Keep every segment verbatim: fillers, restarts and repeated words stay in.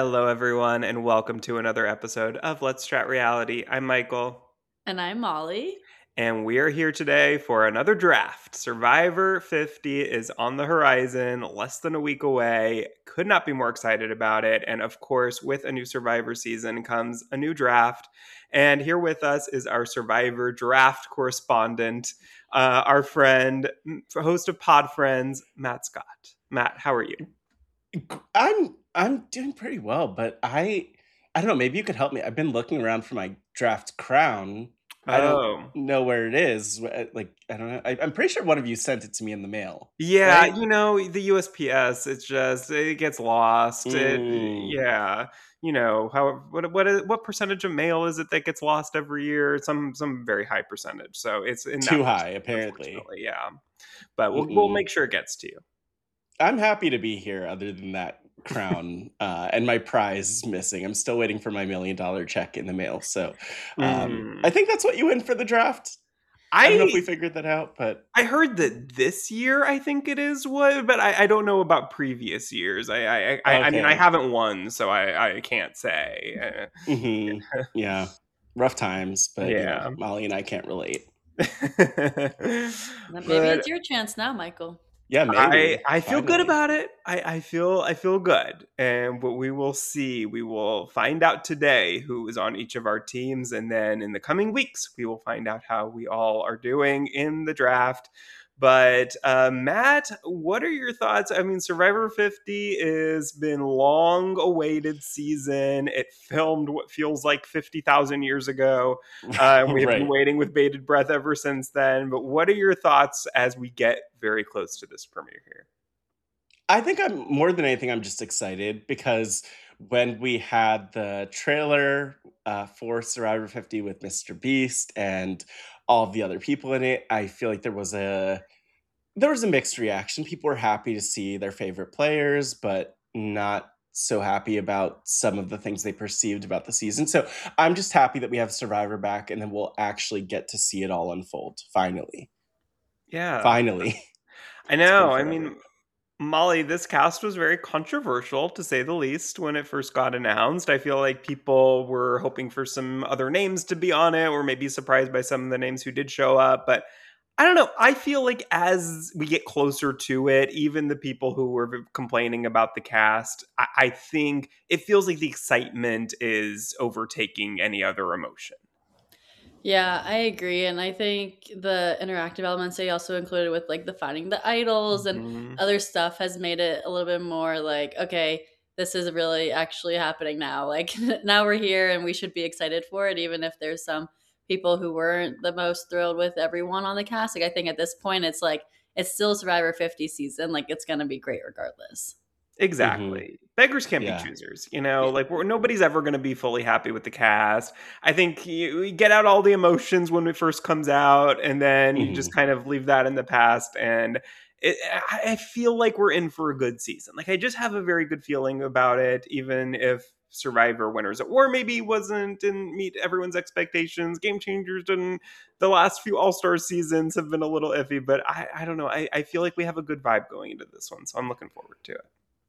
Hello, everyone, and welcome to another episode of Let's Chat Reality. I'm Michael, And I'm Molly. and we are here today for another draft. Survivor fifty is on the horizon, less than a week away. Could not be more excited about it. And of course, with a new Survivor season comes a new draft. And here with us is our Survivor draft correspondent, uh, our friend, host of Pod Friends, Matt Scott. Matt, how are you? I'm I'm doing pretty well, but I I don't know, maybe you could help me. I've been looking around for my draft crown. I don't Oh. know where it is. Wh- Like I don't know. I, I'm pretty sure one of you sent it to me in the mail, Yeah, right? you know, the U S P S, it's just it gets lost. It Mm, yeah, you know, how what what is, what percentage of mail is it that gets lost every year? Some some very high percentage. So it's in that too high, percentage, apparently. unfortunately. Yeah. But we'll we'll Mm-mm. make sure it gets to you. I'm happy to be here. Other than that crown, uh, and my prize is missing. I'm still waiting for my million dollar check in the mail. So um, Mm. I think that's what you win for the draft. I don't know if we I figured that out, but I heard that this year I think it is what, but I, I don't know about previous years. I I I, I mean I okay. haven't won, so I I can't say. Uh, Hmm. Yeah. Rough times, but you know, yeah. Molly and I can't relate. Then maybe But it's your chance now, Michael. Yeah, I maybe. I feel good Finally. about it. I, I feel I feel good, and but we will see. We will find out today who is on each of our teams, and then in the coming weeks we will find out how we all are doing in the draft. But uh, Matt, what are your thoughts? I mean, Survivor fifty has been long awaited season. It filmed what feels like fifty thousand years ago. Uh, and we have been Right. waiting with bated breath ever since then. But what are your thoughts as we get very close to this premiere here? I think I'm more than anything, I'm just excited because when we had the trailer uh, for Survivor fifty with Mister Beast and all of the other people in it, I feel like there was a there was a mixed reaction. People were happy to see their favorite players, but not so happy about some of the things they perceived about the season. So I'm just happy that we have Survivor back and then we'll actually get to see it all unfold. Finally. Yeah, Finally. I It's been know. I forever. mean, Molly, this cast was very controversial to say the least when it first got announced. I feel like people were hoping for some other names to be on it, or maybe surprised by some of the names who did show up. But I don't know. I feel like as we get closer to it, even the people who were complaining about the cast, I, I think it feels like the excitement is overtaking any other emotion. Yeah, I agree. And I think the interactive elements they also included with like the finding the idols and Mhm. other stuff has made it a little bit more like, okay, this is really actually happening now. Like now we're here and we should be excited for it, even if there's some people who weren't the most thrilled with everyone on the cast. Like I think at this point it's like it's still Survivor fifty season. Like it's gonna be great regardless. Hmm. Exactly. Beggars can't be Yeah. choosers. You know, like we're, nobody's ever going to be fully happy with the cast. I think you, you get out all the emotions when it first comes out, and then you just Hmm. kind of leave that in the past. And it, I I feel like we're in for a good season. Like I just have a very good feeling about it, even if Survivor Winners at War maybe wasn't didn't meet everyone's expectations. Game Changers didn't. The last few All Star seasons have been a little iffy, but I, I don't know. I, I feel like we have a good vibe going into this one, so I'm looking forward to it.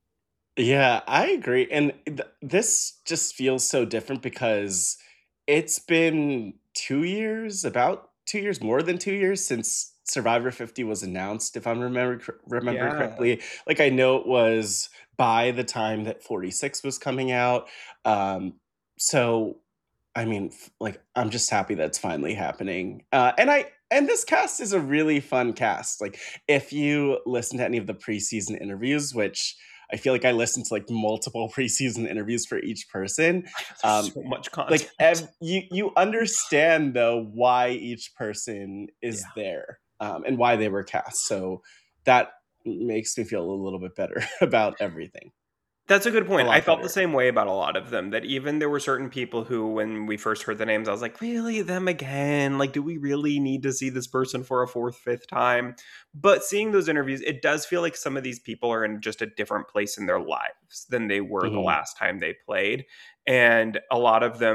Yeah, I agree. And th- this just feels so different because it's been two years, about two years, more than two years since Survivor fifty was announced, if I'm remember cor- remembering Yeah. correctly. Like I know it was by the time that forty-six was coming out. Um, so I mean, f- like I'm just happy that's finally happening. Uh, and I and this cast is a really fun cast. Like if you listen to any of the preseason interviews, which I feel like I listened to like multiple preseason interviews for each person. There's Um, so much content. like ev- you you understand though why each person Yeah. is there um, and why they were cast. So that makes me feel a little bit better about everything. That's a good A point. I lot felt the better. same way about a lot of them, that even there were certain people who, when we first heard the names, I was like, really, them again? Like, do we really need to see this person for a fourth, fifth time? But seeing those interviews, it does feel like some of these people are in just a different place in their lives than they were the Hmm. last time they played. And a lot of them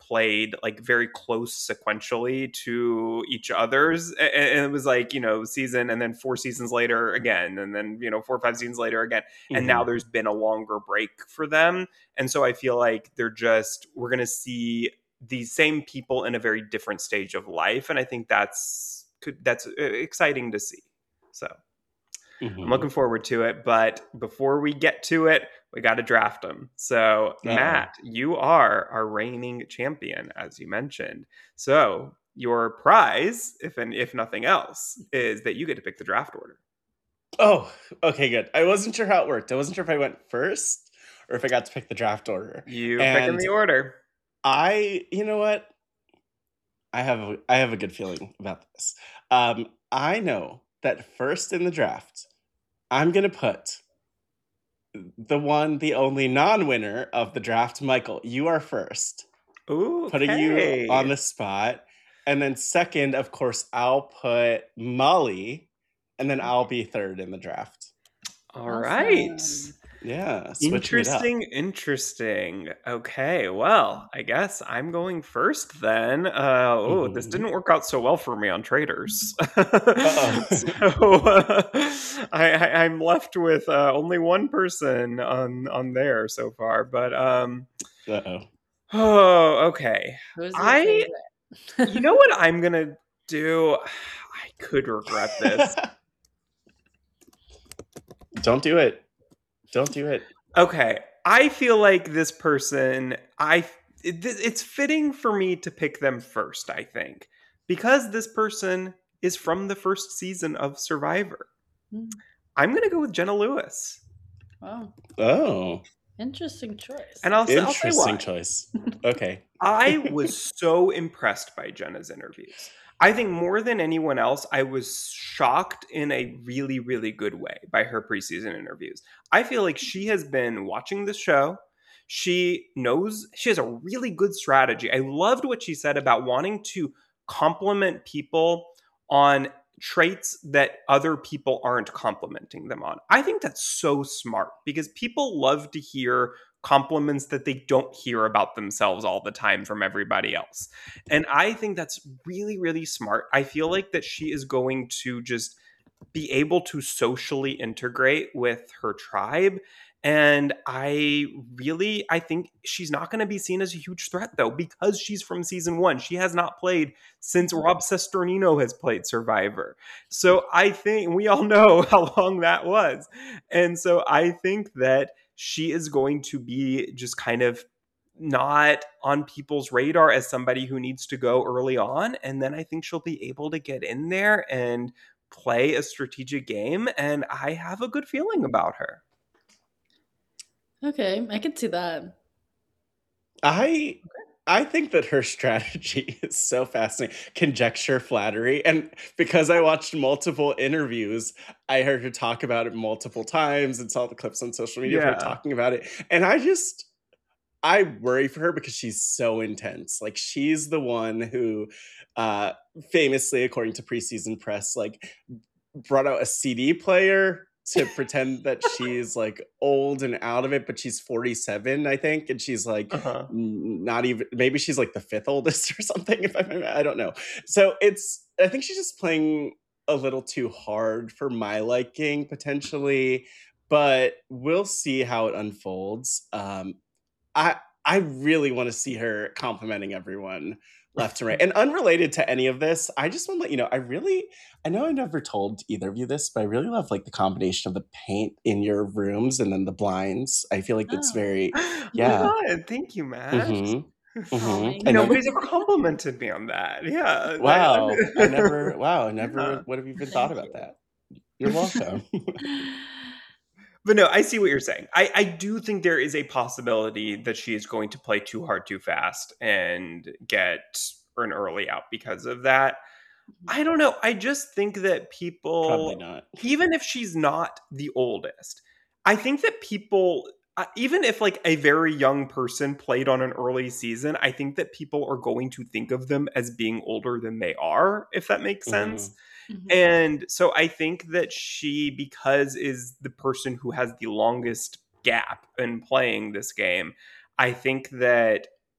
played like very close sequentially to each other's. And it was like, you know, season and then four seasons later again, and then, you know, four or five seasons later again. And Mm-hmm. now there's been a longer break for them. And so I feel like they're just, we're going to see these same people in a very different stage of life. And I think that's, that's exciting to see. So Mm-hmm. I'm looking forward to it. But before we get to it, we got to draft them. So, Uh-oh. Matt, you are our reigning champion, as you mentioned. So your prize, if and if nothing else, is that you get to pick the draft order. Oh, okay, good. I wasn't sure how it worked. I wasn't sure if I went first or if I got to pick the draft order. You And picking the order. I, you know what? I have a, I have a good feeling about this. Um, I know that first in the draft, I'm going to put the one, the only non-winner of the draft, Michael. You are first. Ooh, Putting you on the spot. And then second, of course, I'll put Molly. And then I'll be third in the draft. All right. Awesome. Yeah. switching it up. Interesting, interesting. Okay, well, I guess I'm going first then. Uh, oh, this Mhm. didn't work out so well for me on traders. Uh-oh. so uh, I, I, I'm left with uh, only one person on on there so far. But um, Uh-oh. oh, okay. Who's your I, favorite? you know what I'm gonna do? I could regret this. Don't do it. Don't do it. Okay, I feel like this person, I it, it's fitting for me to pick them first, I think, because this person is from the first season of Survivor. Hmm. I'm going to go with Jenna Lewis. Wow. Oh. Interesting choice. And I'll, I'll say why. Interesting choice. Okay. I was so impressed by Jenna's interviews. I think more than anyone else, I was shocked in a really, really good way by her preseason interviews. I feel like she has been watching the show. She knows, she has a really good strategy. I loved what she said about wanting to compliment people on traits that other people aren't complimenting them on. I think that's so smart because people love to hear compliments that they don't hear about themselves all the time from everybody else. And I think that's really, really smart. I feel like that she is going to just be able to socially integrate with her tribe. And I really, I think she's not going to be seen as a huge threat, though, because she's from season one. She has not played since Rob Sesternino has played Survivor. So I think we all know how long that was. And so I think that she is going to be just kind of not on people's radar as somebody who needs to go early on. And then I think she'll be able to get in there and play a strategic game. And I have a good feeling about her. Okay, I can see that. I I think that her strategy is so fascinating. Conjecture, flattery. And because I watched multiple interviews, I heard her talk about it multiple times and saw the clips on social media of Yeah. her talking about it. And I just, I worry for her because she's so intense. Like, she's the one who uh, famously, according to preseason press, like brought out a C D player to pretend that she's like old and out of it, but she's forty-seven, I think. And she's like, Uh-huh. n- not even, maybe she's like the fifth oldest or something. If I'm, I don't know. So it's, I think she's just playing a little too hard for my liking potentially, but we'll see how it unfolds. Um, I, I really want to see her complimenting everyone left and right. And unrelated to any of this, I just want to let you know, I really, I know I never told either of you this, but I really love like the combination of the paint in your rooms and then the blinds. I feel like that's Oh. very, Oh yeah. my God, thank you, Matt. Mhm. Oh, Mhm. my I know- Nobody's ever complimented me on that. Yeah. Wow. I never, wow, I never Yeah. would have even Thank thought you. about that. You're welcome. But no, I see what you're saying. I, I do think there is a possibility that she is going to play too hard too fast and get an early out because of that. I don't know. I just think that people, Probably not. even if she's not the oldest, I think that people, uh, even if like a very young person played on an early season, I think that people are going to think of them as being older than they are, if that makes sense. Mhm. And so I think that she, because is the person who has the longest gap in playing this game, I think that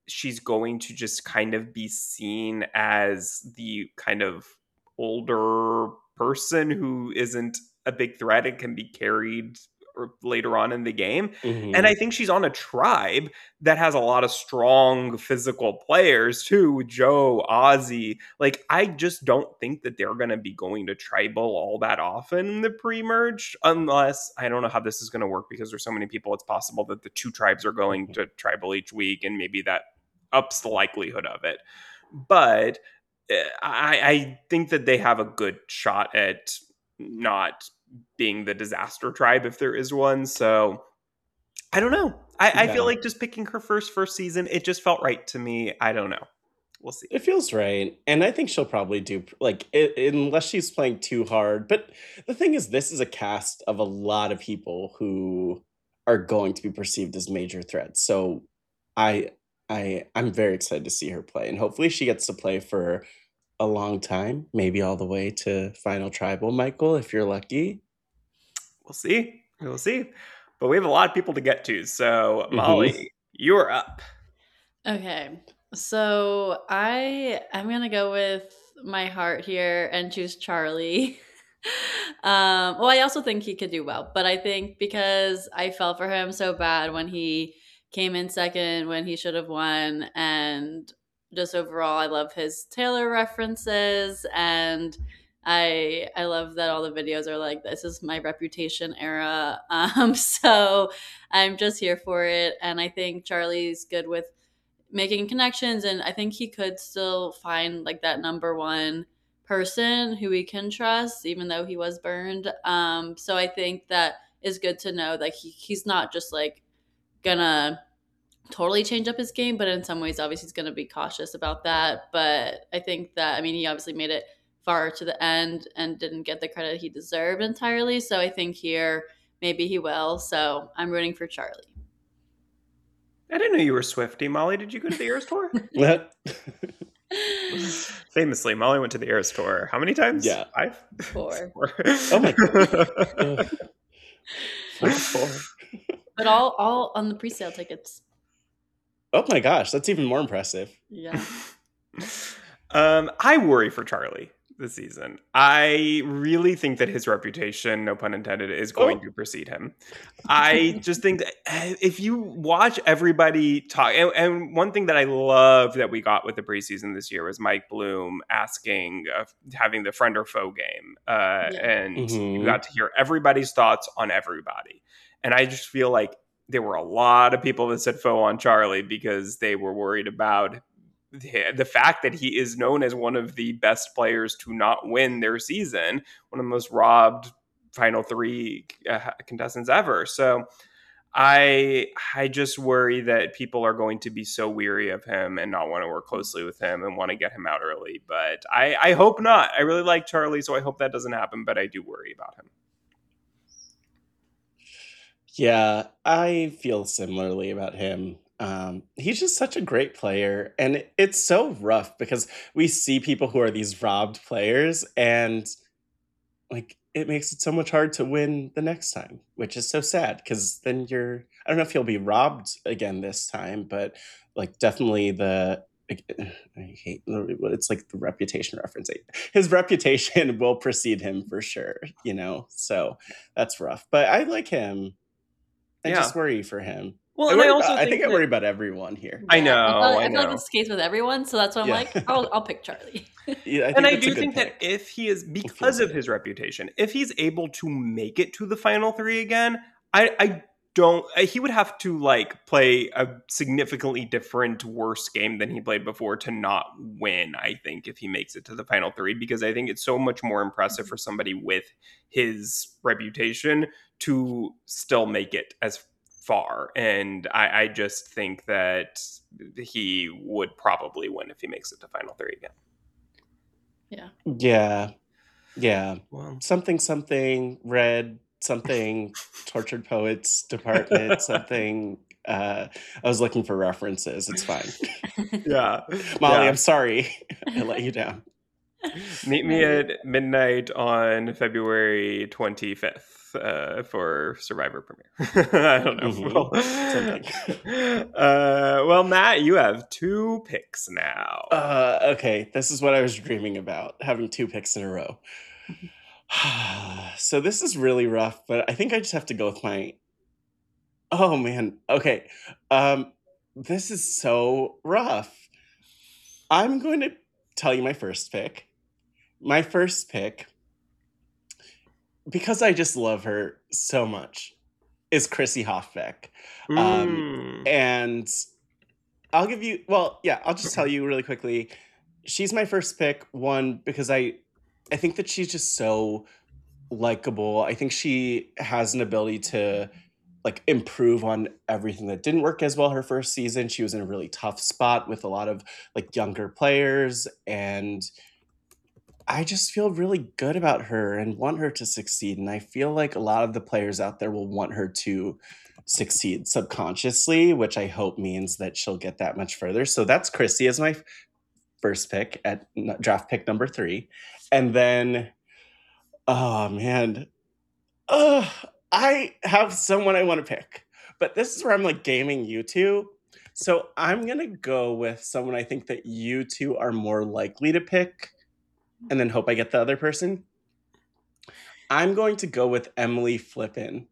she's going to just kind of be seen as the kind of older person who isn't a big threat and can be carried or later on in the game. Mhm. And I think she's on a tribe that has a lot of strong physical players too. Joe, Ozzy. Like, I just don't think that they're going to be going to tribal all that often in the pre-merge, unless, I don't know how this is going to work because there's so many people. It's possible that the two tribes are going to tribal each week, and maybe that ups the likelihood of it. But eh, I, I think that they have a good shot at not being the disaster tribe if there is one. So I don't know. I, I feel Yeah. like just picking her first first season, it just felt right to me. I don't know. We'll see. It feels right. And I think she'll probably do, like, it, unless she's playing too hard. But the thing is, this is a cast of a lot of people who are going to be perceived as major threats. So I, I, I'm very excited to see her play. And hopefully she gets to play for a long time, maybe all the way to Final Tribal, Michael, if you're lucky. We'll see. We'll see. But we have a lot of people to get to. So, Mhm. Molly, you're up. Okay. So I I'm gonna go with my heart here and choose Charlie. um, well, I also think he could do well, but I think because I felt for him so bad when he came in second when he should have won, and just overall, I love his Taylor references, and I I love that all the videos are like, this is my Reputation era. Um, so I'm just here for it, and I think Charlie's good with making connections, and I think he could still find like that number one person who he can trust even though he was burned. Um so I think that is good to know that he, he's not just like gonna totally change up his game, but in some ways obviously he's gonna be cautious about that. But I think that, I mean, he obviously made it far to the end and didn't get the credit he deserved entirely, so I think here maybe he will. So I'm rooting for Charlie. I didn't know you were Swiftie, Molly. Did you go to the Eras Tour? Famously, Molly went to the Eras Tour. How many times? Yeah. Five? Four. Four. Oh my god. Four, four. But all all on the pre-sale tickets. Oh my gosh, that's even more impressive. Yeah. um, I worry for Charlie this season. I really think that his reputation, no pun intended, is going Oh. to precede him. I just think that if you watch everybody talk, and, and one thing that I love that we got with the preseason this year was Mike Bloom asking, uh, having the friend or foe game, uh, Yeah. and Mhm. you got to hear everybody's thoughts on everybody. And I just feel like there were a lot of people that said foe on Charlie because they were worried about the fact that he is known as one of the best players to not win their season, one of the most robbed final three uh, contestants ever. So I I just worry that people are going to be so weary of him and not want to work closely with him and want to get him out early. But I, I hope not. I really like Charlie, so I hope that doesn't happen, but I do worry about him. Yeah, I feel similarly about him. Um, he's just such a great player, and it- it's so rough because we see people who are these robbed players, and like it makes it so much hard to win the next time, which is so sad because then you're, I don't know if he'll be robbed again this time, but like definitely the like, I hate it's like the reputation reference. His reputation will precede him for sure, you know. So that's rough, but I like him. I Yeah. just worry for him. Well, I, and I worry also about- I think think I that- worry about everyone here. I Yeah, know, I feel, like, I I feel like know. it's the case with everyone, so that's why I'm Yeah. like, I'll, I'll pick Charlie. Yeah, I think And I that's a do good think that pick. if he is, because feels of good. his reputation, if he's able to make it to the final three again, I, I don't, he would have to like play a significantly different, worse game than he played before to not win, I think, if he makes it to the final three, because I think it's so much more impressive for somebody with his reputation to still make it as far. And I, I just think that he would probably win if he makes it to final three again. Yeah. Yeah, yeah. Well, Something, something, red, something, tortured poets department, something. Uh, I was looking for references. It's fine. yeah. Molly, Yeah. I'm sorry. I let you down. Meet me at midnight on February twenty-fifth. uh, for Survivor premiere. I don't know. Mm-hmm. Well, uh, well, Matt, you have two picks now. Uh, okay, this is what I was dreaming about, having two picks in a row. So this is really rough, but I think I just have to go with my... Oh, man. Okay. Um, this is so rough. I'm going to tell you my first pick. My first pick, because I just love her so much, is Chrissy Hoffbeck. Mm. Um, and I'll give you, well, yeah, I'll just tell you really quickly. She's my first pick, one, because I, I think that she's just so likable. I think she has an ability to like improve on everything that didn't work as well her first season. She was in a really tough spot with a lot of like younger players, and I just feel really good about her and want her to succeed. And I feel like a lot of the players out there will want her to succeed subconsciously, which I hope means that she'll get that much further. So that's Chrissy as my first pick at draft pick number three. And then, oh man, uh, I have someone I want to pick, but this is where I'm like gaming you two. So I'm going to go with someone I think that you two are more likely to pick, and then hope I get the other person. I'm going to go with Emily Flippen.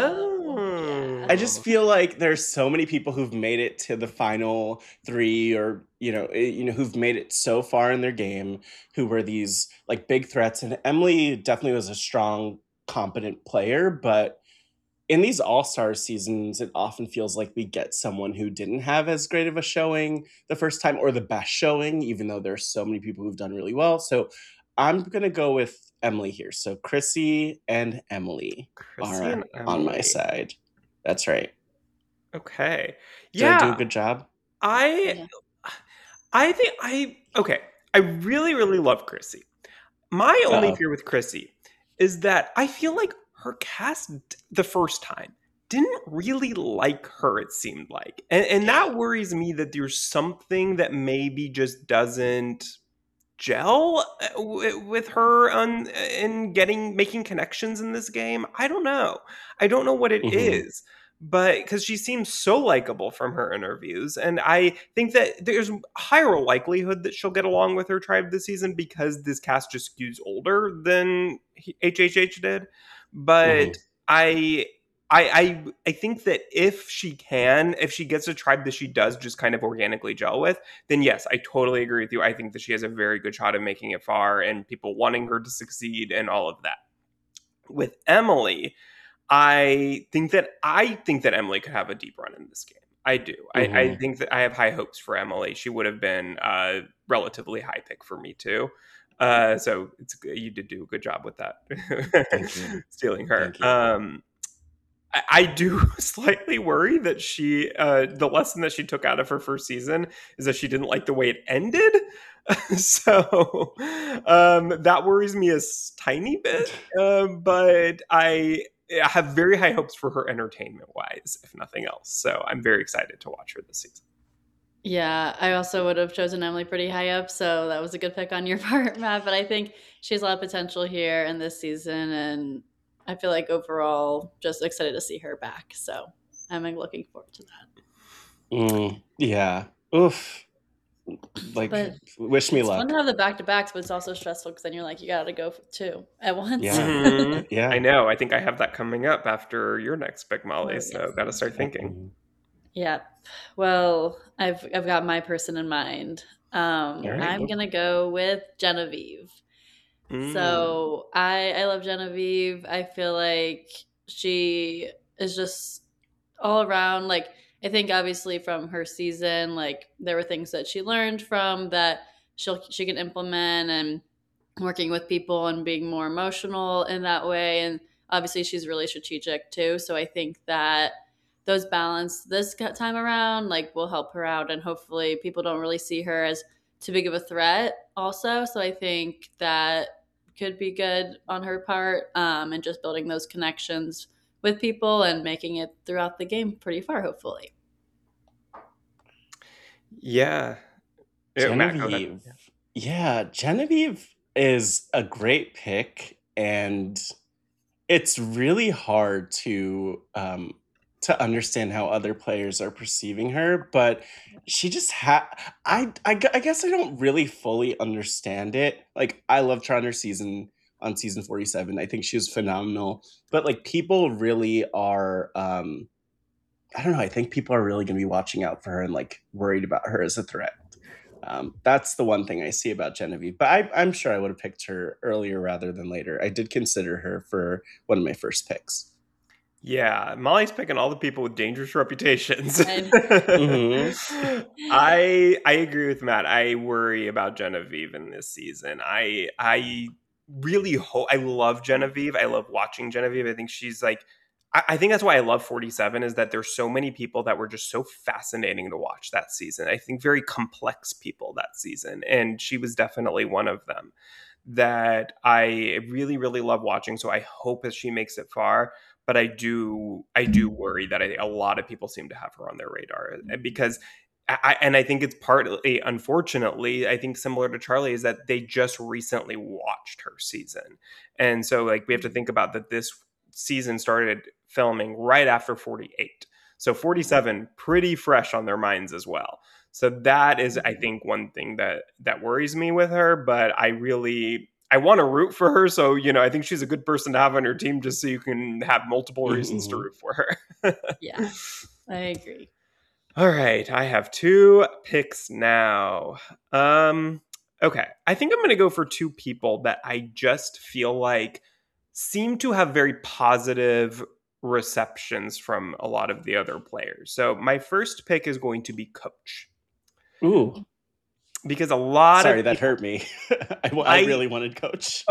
Oh. I just feel like there's so many people who've made it to the final three, or you know, you know, who've made it so far in their game, who were these like big threats. And Emily definitely was a strong, competent player, but in these all-star seasons, it often feels like we get someone who didn't have as great of a showing the first time, or the best showing, even though there's so many people who've done really well. So I'm going to go with Emily here. So Chrissy and Emily Chrissy are and on my Emily. side. That's right. Okay. Did Yeah. I do a good job? I Yeah. I think I okay. I really, really love Chrissy. My only Uh-oh. fear with Chrissy is that I feel like her cast the first time didn't really like her, it seemed like. And, and that worries me, that there's something that maybe just doesn't gel with her on in getting making connections in this game. I don't know. I don't know what it Mm-hmm. is. But because she seems so likable from her interviews, and I think that there's a higher likelihood that she'll get along with her tribe this season because this cast just skews older than H H H did. But Mm-hmm. I, I, I, I think that if she can, if she gets a tribe that she does just kind of organically gel with, then yes, I totally agree with you. I think that she has a very good shot of making it far and people wanting her to succeed and all of that. With Emily, I think that I think that Emily could have a deep run in this game. I do. Mm-hmm. I, I think that I have high hopes for Emily. She would have been a relatively high pick for me too. Uh, so it's you did do a good job with that. Thank you. Stealing her. Thank you. Um, I, I do slightly worry that she, uh, the lesson that she took out of her first season is that she didn't like the way it ended. So um, that worries me a tiny bit. Uh, but I. I have very high hopes for her entertainment-wise, if nothing else. So I'm very excited to watch her this season. Yeah, I also would have chosen Emily pretty high up, so that was a good pick on your part, Matt. But I think she has a lot of potential here in this season, and I feel like overall just excited to see her back. So I'm looking forward to that. Mm, yeah. Oof. Like, But wish me it's luck. fun to have the back-to-backs, but it's also stressful because then you're like, you got to go for two at once. Yeah. Mhm. Yeah. I know. I think I have that coming up after your next pick, Molly. Oh, So yes. got to start thinking. Mhm. Yeah. Well, I've I've got my person in mind. Um, All right. I'm gonna go with Genevieve. Mm. So I I love Genevieve. I feel like she is just all around. Like I think obviously from her season, like there were things that she learned from that she'll she can implement, and working with people and being more emotional in that way. And obviously she's really strategic too. So I think that those balance this time around like will help her out, and hopefully people don't really see her as too big of a threat also. So I think that could be good on her part, um, and just building those connections with people and making it throughout the game pretty far, hopefully. Yeah. Yeah, Matt, go ahead. Genevieve. Yeah, Genevieve is a great pick, and it's really hard to um to understand how other players are perceiving her, but she just ha I, I gu- I guess I don't really fully understand it. Like, I loved her on her season on season forty-seven. I think she was phenomenal, but like, people really are um I don't know, I think people are really going to be watching out for her and like worried about her as a threat. Um, that's the one thing I see about Genevieve, but I, I'm sure I would have picked her earlier rather than later. I did consider her for one of my first picks. Yeah, Molly's picking all the people with dangerous reputations. And Mhm. I I agree with Matt. I worry about Genevieve in this season. I I really hope I love Genevieve. I love watching Genevieve. I think she's like I, I think that's why I love forty-seven is that there's so many people that were just so fascinating to watch that season. I think very complex people that season. And she was definitely one of them that I really, really love watching. So I hope that she makes it far. But I do, I do worry that I, a lot of people seem to have her on their radar because, I, and I think it's partly, unfortunately, I think similar to Charlie is that they just recently watched her season, and so like we have to think about that. This season started filming right after forty-eight, so forty-seven pretty fresh on their minds as well. So that is, I think, one thing that that worries me with her. But I really, I want to root for her. So, you know, I think she's a good person to have on your team just so you can have multiple reasons to Mhm. root for her. yeah, I agree. All right. I have two picks now. Um, okay. I think I'm going to go for two people that I just feel like seem to have very positive receptions from a lot of the other players. So my first pick is going to be Coach. Ooh, Because a lot of sorry, that people, hurt me. I, w- I I really wanted Coach.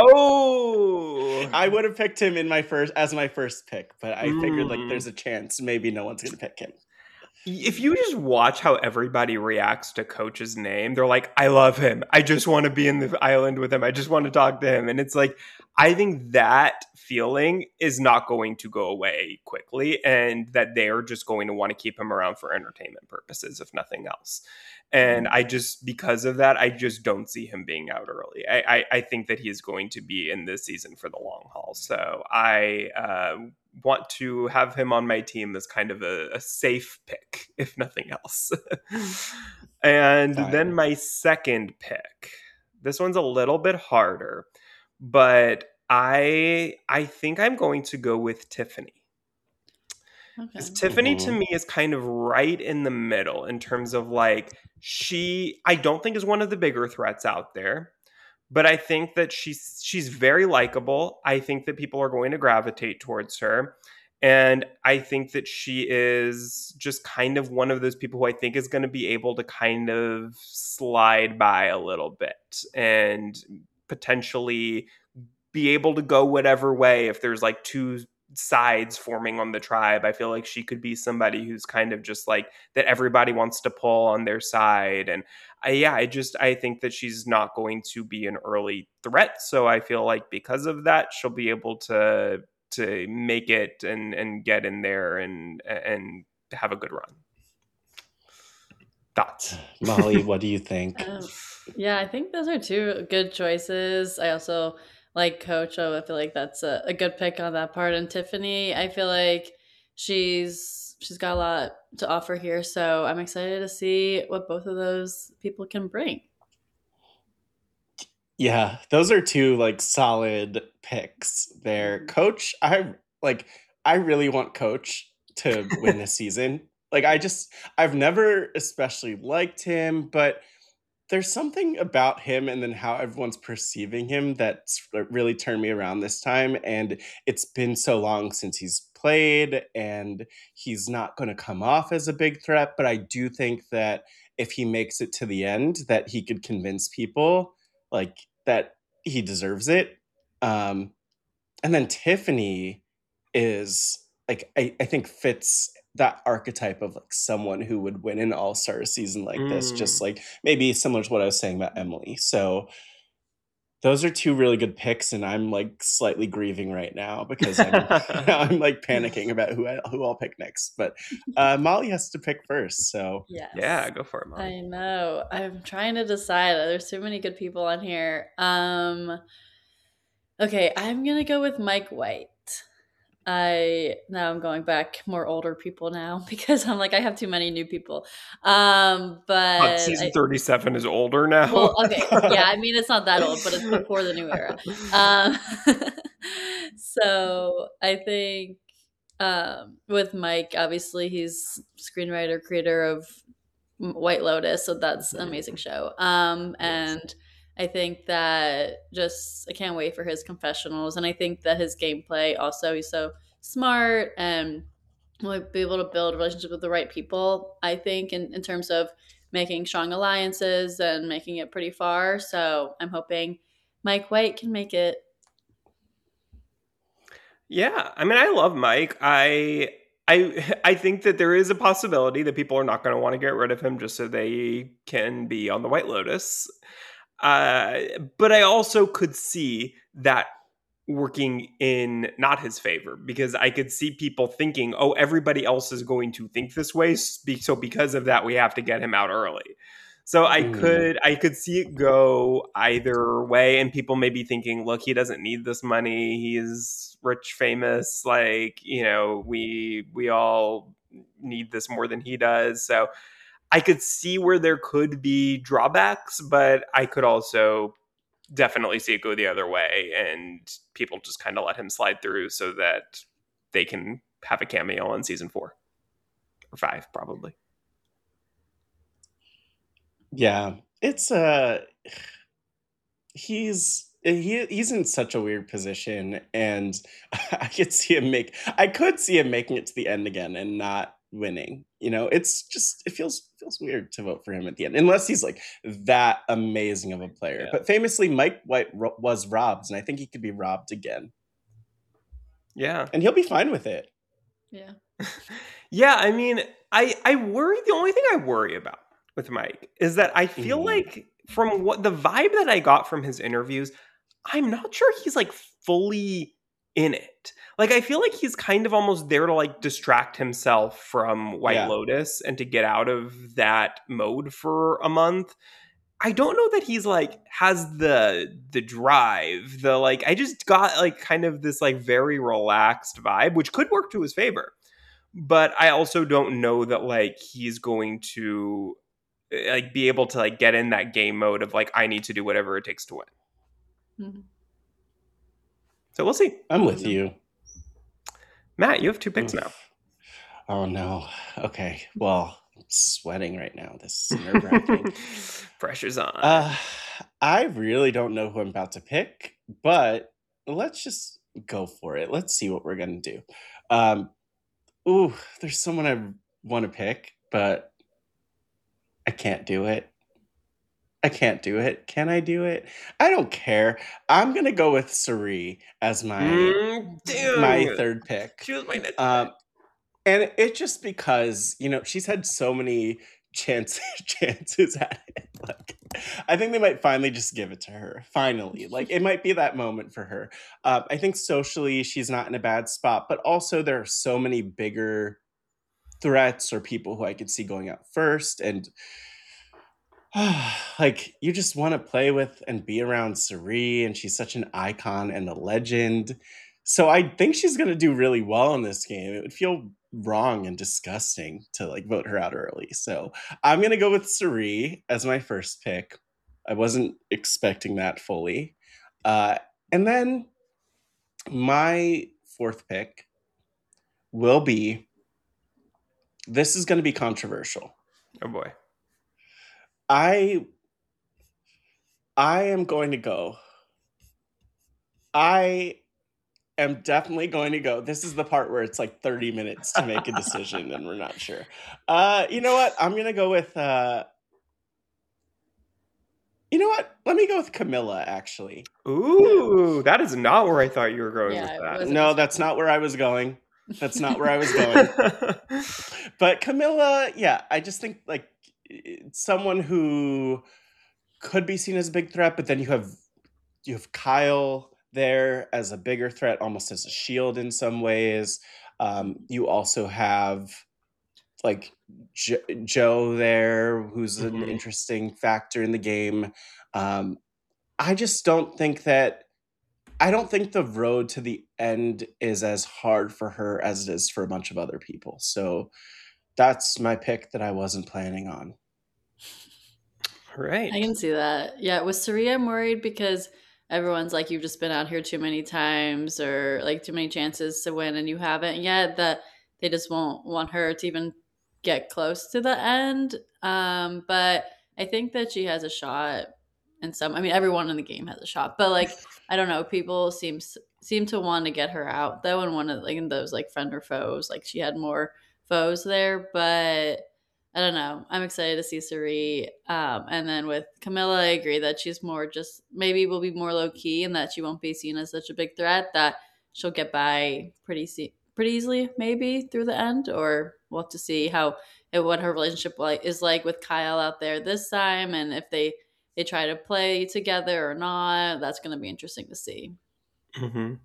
oh I would have picked him in my first as my first pick, but I figured like Mm. there's a chance maybe no one's gonna pick him. If you just watch how everybody reacts to Coach's name, they're like, I love him. I just want to be in the island with him. I just want to talk to him. And it's like, I think that feeling is not going to go away quickly and that they are just going to want to keep him around for entertainment purposes, if nothing else. And I just, because of that, I just don't see him being out early. I, I, I think that he is going to be in this season for the long haul. So I uh, want to have him on my team as kind of a, a safe pick, if nothing else. And Fine. then my second pick. This one's a little bit harder, but I I think I'm going to go with Tiffany. Because Okay. Tiffany to Mhm. me is kind of right in the middle in terms of like she I don't think is one of the bigger threats out there, but I think that she's she's very likable. I think that people are going to gravitate towards her. And I think that she is just kind of one of those people who I think is going to be able to kind of slide by a little bit and potentially be able to go whatever way if there's like two sides forming on the tribe. I feel like she could be somebody who's kind of just like that everybody wants to pull on their side. And I, yeah, I just I think that she's not going to be an early threat. So I feel like because of that, she'll be able to to make it and and get in there and and have a good run. Thoughts? Molly, what do you think? Um, yeah, I think those are two good choices. I also like Coach. So I feel like that's a, a good pick on that part. And Tiffany, I feel like she's she's got a lot to offer here. So I'm excited to see what both of those people can bring. Yeah, those are two like solid picks there. Mhm. Coach, I like I really want Coach to win this season. Like, I just I've never especially liked him, but there's something about him and then how everyone's perceiving him that's r- really turned me around this time. And it's been so long since he's played, and he's not going to come off as a big threat. But I do think that if he makes it to the end, that he could convince people like that he deserves it. Um, and then Tiffany is like I, I think fits that archetype of like someone who would win an all-star season like this, just Mm. like maybe similar to what I was saying about Emily. So those are two really good picks, and I'm like slightly grieving right now because I'm I'm like panicking about who I who I'll pick next. But uh, Molly has to pick first, so Yeah, Yes. go for it, Molly. I know. I'm trying to decide. There's too many good people on here. Um okay, I'm gonna go with Mike White. I now I'm going back more older people now because I'm like I have too many new people. Um, But but season I, thirty-seven is older now. well, okay, yeah, I mean it's not that old, but it's before the new era. Um, so I think um, with Mike, obviously he's screenwriter, creator of M- White Lotus, so that's an amazing show. Um, Yes. and I think that just I can't wait for his confessionals, and I think that his gameplay also he's so smart and will be able to build relationships with the right people. I think in, in terms of making strong alliances and making it pretty far. So I'm hoping Mike White can make it. Yeah, I mean, I love Mike. I I I think that there is a possibility that people are not going to want to get rid of him just so they can be on the White Lotus. Uh, but I also could see that working in not his favor because I could see people thinking, "Oh, everybody else is going to think this way, spe- so because of that, we have to get him out early." So I Mm, could I could see it go either way, and people may be thinking, "Look, he doesn't need this money. He's rich, famous. Like you know, we we all need this more than he does." So I could see where there could be drawbacks, but I could also definitely see it go the other way and people just kind of let him slide through so that they can have a cameo in season four or five, probably. yeah, it's uh he's he he's in such a weird position, and I could see him make I could see him making it to the end again and not winning. You know, it's just it feels feels weird to vote for him at the end unless he's like that amazing of a player. Yeah. But famously, Mike White ro- was robbed, and I think he could be robbed again, Yeah. and he'll be fine with it. Yeah. Yeah, I mean, I I worry the only thing I worry about with Mike is that I feel Mhm. like from what the vibe that I got from his interviews, I'm not sure he's like fully in it. Like I feel like he's kind of almost there to like distract himself from White Yeah. Lotus and to get out of that mode for a month. I don't know that he's like has the the drive. The like I just got like kind of this like very relaxed vibe which could work to his favor. But I also don't know that like he's going to eh, like be able to like get in that game mode of like I need to do whatever it takes to win. Mhm. So we'll see. I'm with Yeah. you. Matt, you have two picks now. Oof. Oh no. Okay. Well, I'm sweating right now. This is nerve wracking. Pressure's on. Uh, I really don't know who I'm about to pick, but let's just go for it. Let's see what we're gonna do. Um, ooh, there's someone I want to pick, but I can't do it. I can't do it. Can I do it? I don't care. I'm gonna go with Suri as my Mm, my dang. third pick. She was my next Um, pick. and it just because, you know, she's had so many chances chances at it. Like, I think they might finally just give it to her. Finally. Like it might be that moment for her. Um, I think socially she's not in a bad spot, but also there are so many bigger threats or people who I could see going out first. And like you just want to play with and be around Suri, and she's such an icon and a legend. So I think she's gonna do really well in this game. It would feel wrong and disgusting to like vote her out early. So I'm gonna go with Suri as my first pick. I wasn't expecting that fully. Uh, and then my fourth pick will be this is gonna be controversial. Oh boy. I I am going to go. I am definitely going to go. This is the part where it's like thirty minutes to make a decision and we're not sure. Uh, you know what? I'm going to go with uh You know what? Let me go with Camilla actually. Ooh, that is not where I thought you were going Yeah, with it that. wasn't No, that's not where I was going. That's not where I was going. But Camilla, yeah, I just think like someone who could be seen as a big threat, but then you have you have Kyle there as a bigger threat, almost as a shield in some ways. Um, you also have like jo- Joe there, who's an Mhm. interesting factor in the game. Um, I just don't think that I don't think the road to the end is as hard for her as it is for a bunch of other people. So that's my pick that I wasn't planning on. Right. I can see that. Yeah, with Saria, I'm worried because everyone's like, you've just been out here too many times or like too many chances to win and you haven't yet, that they just won't want her to even get close to the end. Um, but I think that she has a shot in some, I mean, everyone in the game has a shot, but like, I don't know, people seem, seem to want to get her out though. And one of like in those like friend or foes, like she had more foes there, but I don't know. I'm excited to see Suri. Um, and then with Camilla, I agree that she's more just maybe will be more low key and that she won't be seen as such a big threat, that she'll get by pretty se- pretty easily maybe through the end, or we'll have to see how what her relationship like is like with Kyle out there this time, and if they they try to play together or not. That's going to be interesting to see. Mm-hmm.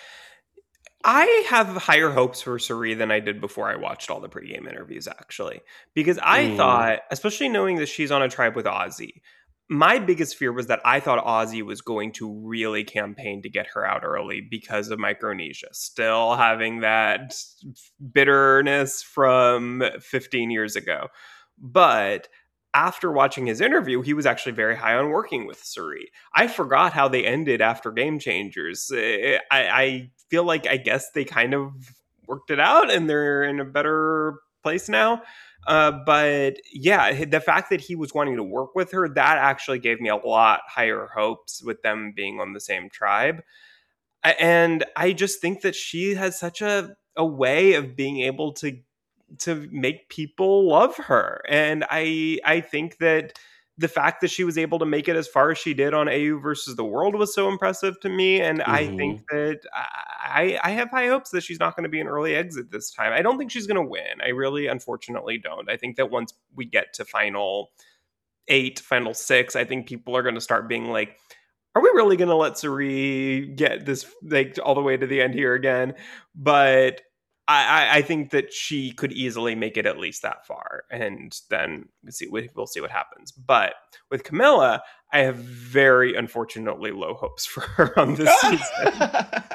I have higher hopes for Suri than I did before I watched all the pregame interviews, actually. Because I Mm. thought, especially knowing that she's on a tribe with Ozzy, my biggest fear was that I thought Ozzy was going to really campaign to get her out early because of Micronesia. Still having that bitterness from fifteen years ago. But after watching his interview, he was actually very high on working with Suri. I forgot how they ended after Game Changers. I, I feel like I guess they kind of worked it out and they're in a better place now. Uh, but yeah, the fact that he was wanting to work with her, that actually gave me a lot higher hopes with them being on the same tribe. And I just think that she has such a, a way of being able to to make people love her. And I I think that the fact that she was able to make it as far as she did on A U versus the World was so impressive to me. And I think Mhm. that I, I have high hopes that she's not going to be an early exit this time. I don't think she's going to win. I really, unfortunately, don't. I think that once we get to final eight, final six, I think people are going to start being like, are we really going to let Suri get this like all the way to the end here again? But I, I, I think that she could easily make it at least that far, and then we'll see, we'll see what happens. But with Camilla, I have very unfortunately low hopes for her on this season.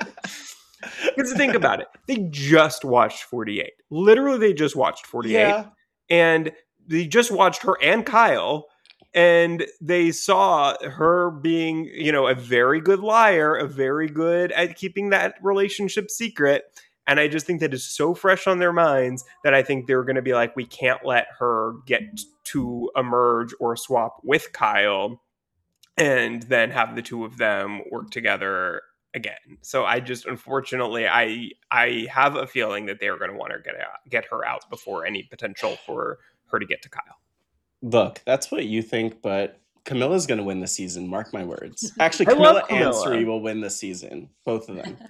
Because think about it, they just watched forty-eight. Literally, they just watched forty-eight, Yeah. and they just watched her and Kyle. And they saw her being, you know, a very good liar, a very good at keeping that relationship secret. And I just think that is so fresh on their minds that I think they're going to be like, we can't let her get to emerge or swap with Kyle and then have the two of them work together again. So I just, unfortunately, I I have a feeling that they're going to want to get out, get her out before any potential for her to get to Kyle. Look, that's what you think, but Camilla's going to win the season. Mark my words. Actually, Camilla, Camilla. and Suri will win the season. Both of them.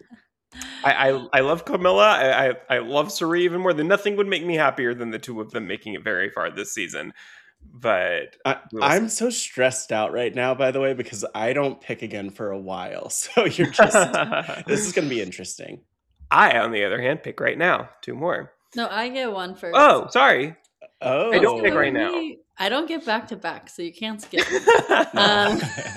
I, I I love Camilla. I, I I love Suri even more. Than nothing would make me happier than the two of them making it very far this season. But I, we'll I'm see. so stressed out right now, by the way, because I don't pick again for a while. So you're just this is going to be interesting. I, on the other hand, pick right now. Two more. No, I get one first. Oh, sorry. Oh, I don't pick So right now. we- I don't get back to back, so you can't skip. No. um,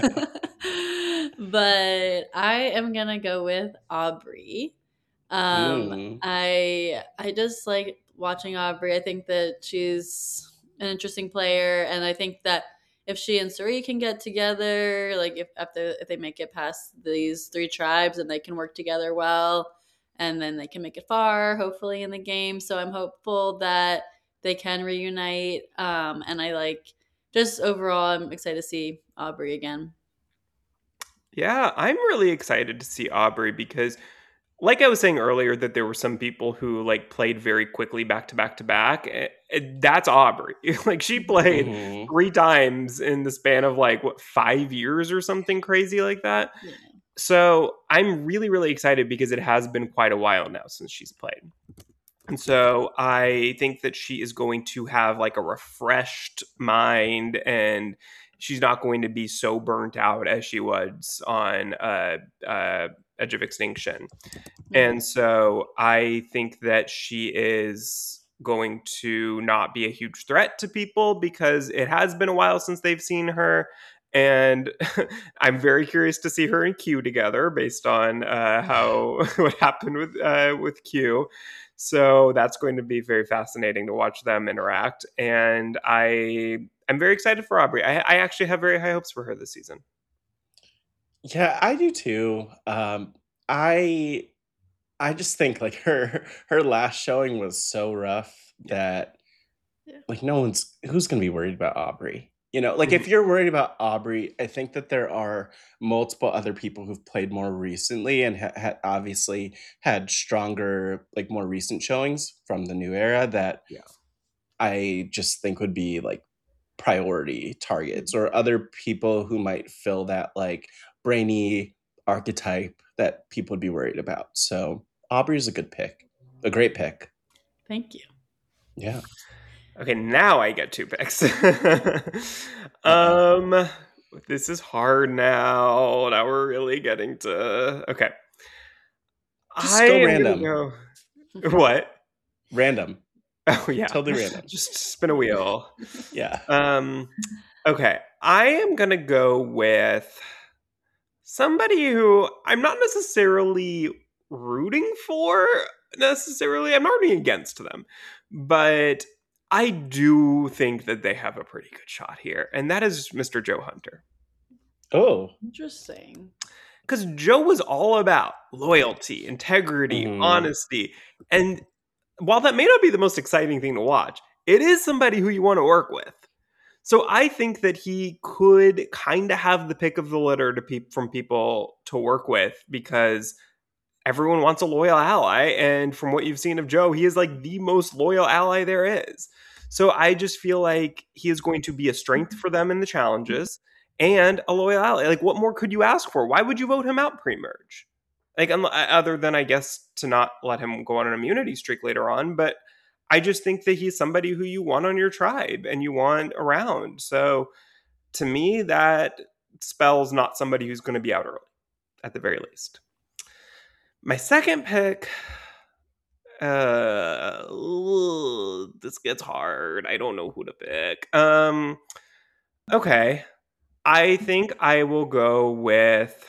but I am gonna go with Aubrey. Um, Mm. I I just like watching Aubrey. I think that she's an interesting player, and I think that if she and Suri can get together, like if after if they make it past these three tribes and they can work together well, and then they can make it far, hopefully in the game. So I'm hopeful that they can reunite. Um, and I like just overall, I'm excited to see Aubrey again. Yeah, I'm really excited to see Aubrey because, like I was saying earlier, that there were some people who like played very quickly back to back to back. eh, eh, That's Aubrey. Like she played Mhm. three times in the span of like what five years or something crazy like that. Yeah. So I'm really really excited because it has been quite a while now since she's played. And so I think that she is going to have like a refreshed mind, and she's not going to be so burnt out as she was on uh, uh, Edge of Extinction. And so I think that she is going to not be a huge threat to people because it has been a while since they've seen her. And I'm very curious to see her and Q together based on uh, how what happened with uh, with Q. So that's going to be very fascinating to watch them interact. And I I'm very excited for Aubrey. I, I actually have very high hopes for her this season. Yeah, I do too. Um, I I just think like her her last showing was so rough Yeah. that Yeah. like no one's who's gonna be worried about Aubrey. You know, like Mhm. if you're worried about Aubrey, I think that there are multiple other people who've played more recently and ha- ha- obviously had stronger, like more recent showings from the new era that Yeah. I just think would be like priority targets or other people who might fill that like brainy archetype that people would be worried about. So Aubrey's a good pick, a great pick. Thank you. Yeah. Okay, now I get two picks. Uh-oh. um, this is hard now. Now we're really getting to okay. Just I go am gonna random. go. What? Random. Oh yeah, Totally random. just spin a wheel. Yeah. Um, okay, I am gonna go with somebody who I'm not necessarily rooting for. Necessarily, I'm not rooting against them, but I do think that they have a pretty good shot here, and that is Mister Joe Hunter. Oh. Interesting. Because Joe was all about loyalty, integrity, Mhm. honesty. And while that may not be the most exciting thing to watch, it is somebody who you want to work with. So I think that he could kind of have the pick of the litter to pe- from people to work with because everyone wants a loyal ally. And from what you've seen of Joe, he is like the most loyal ally there is. So I just feel like he is going to be a strength for them in the challenges and a loyal ally. Like, what more could you ask for? Why would you vote him out pre-merge? Like, un- other than, I guess, to not let him go on an immunity streak later on. But I just think that he's somebody who you want on your tribe and you want around. So to me, that spells not somebody who's going to be out early, at the very least. My second pick, uh, ugh, this gets hard. I don't know who to pick. Um, okay, I think I will go with.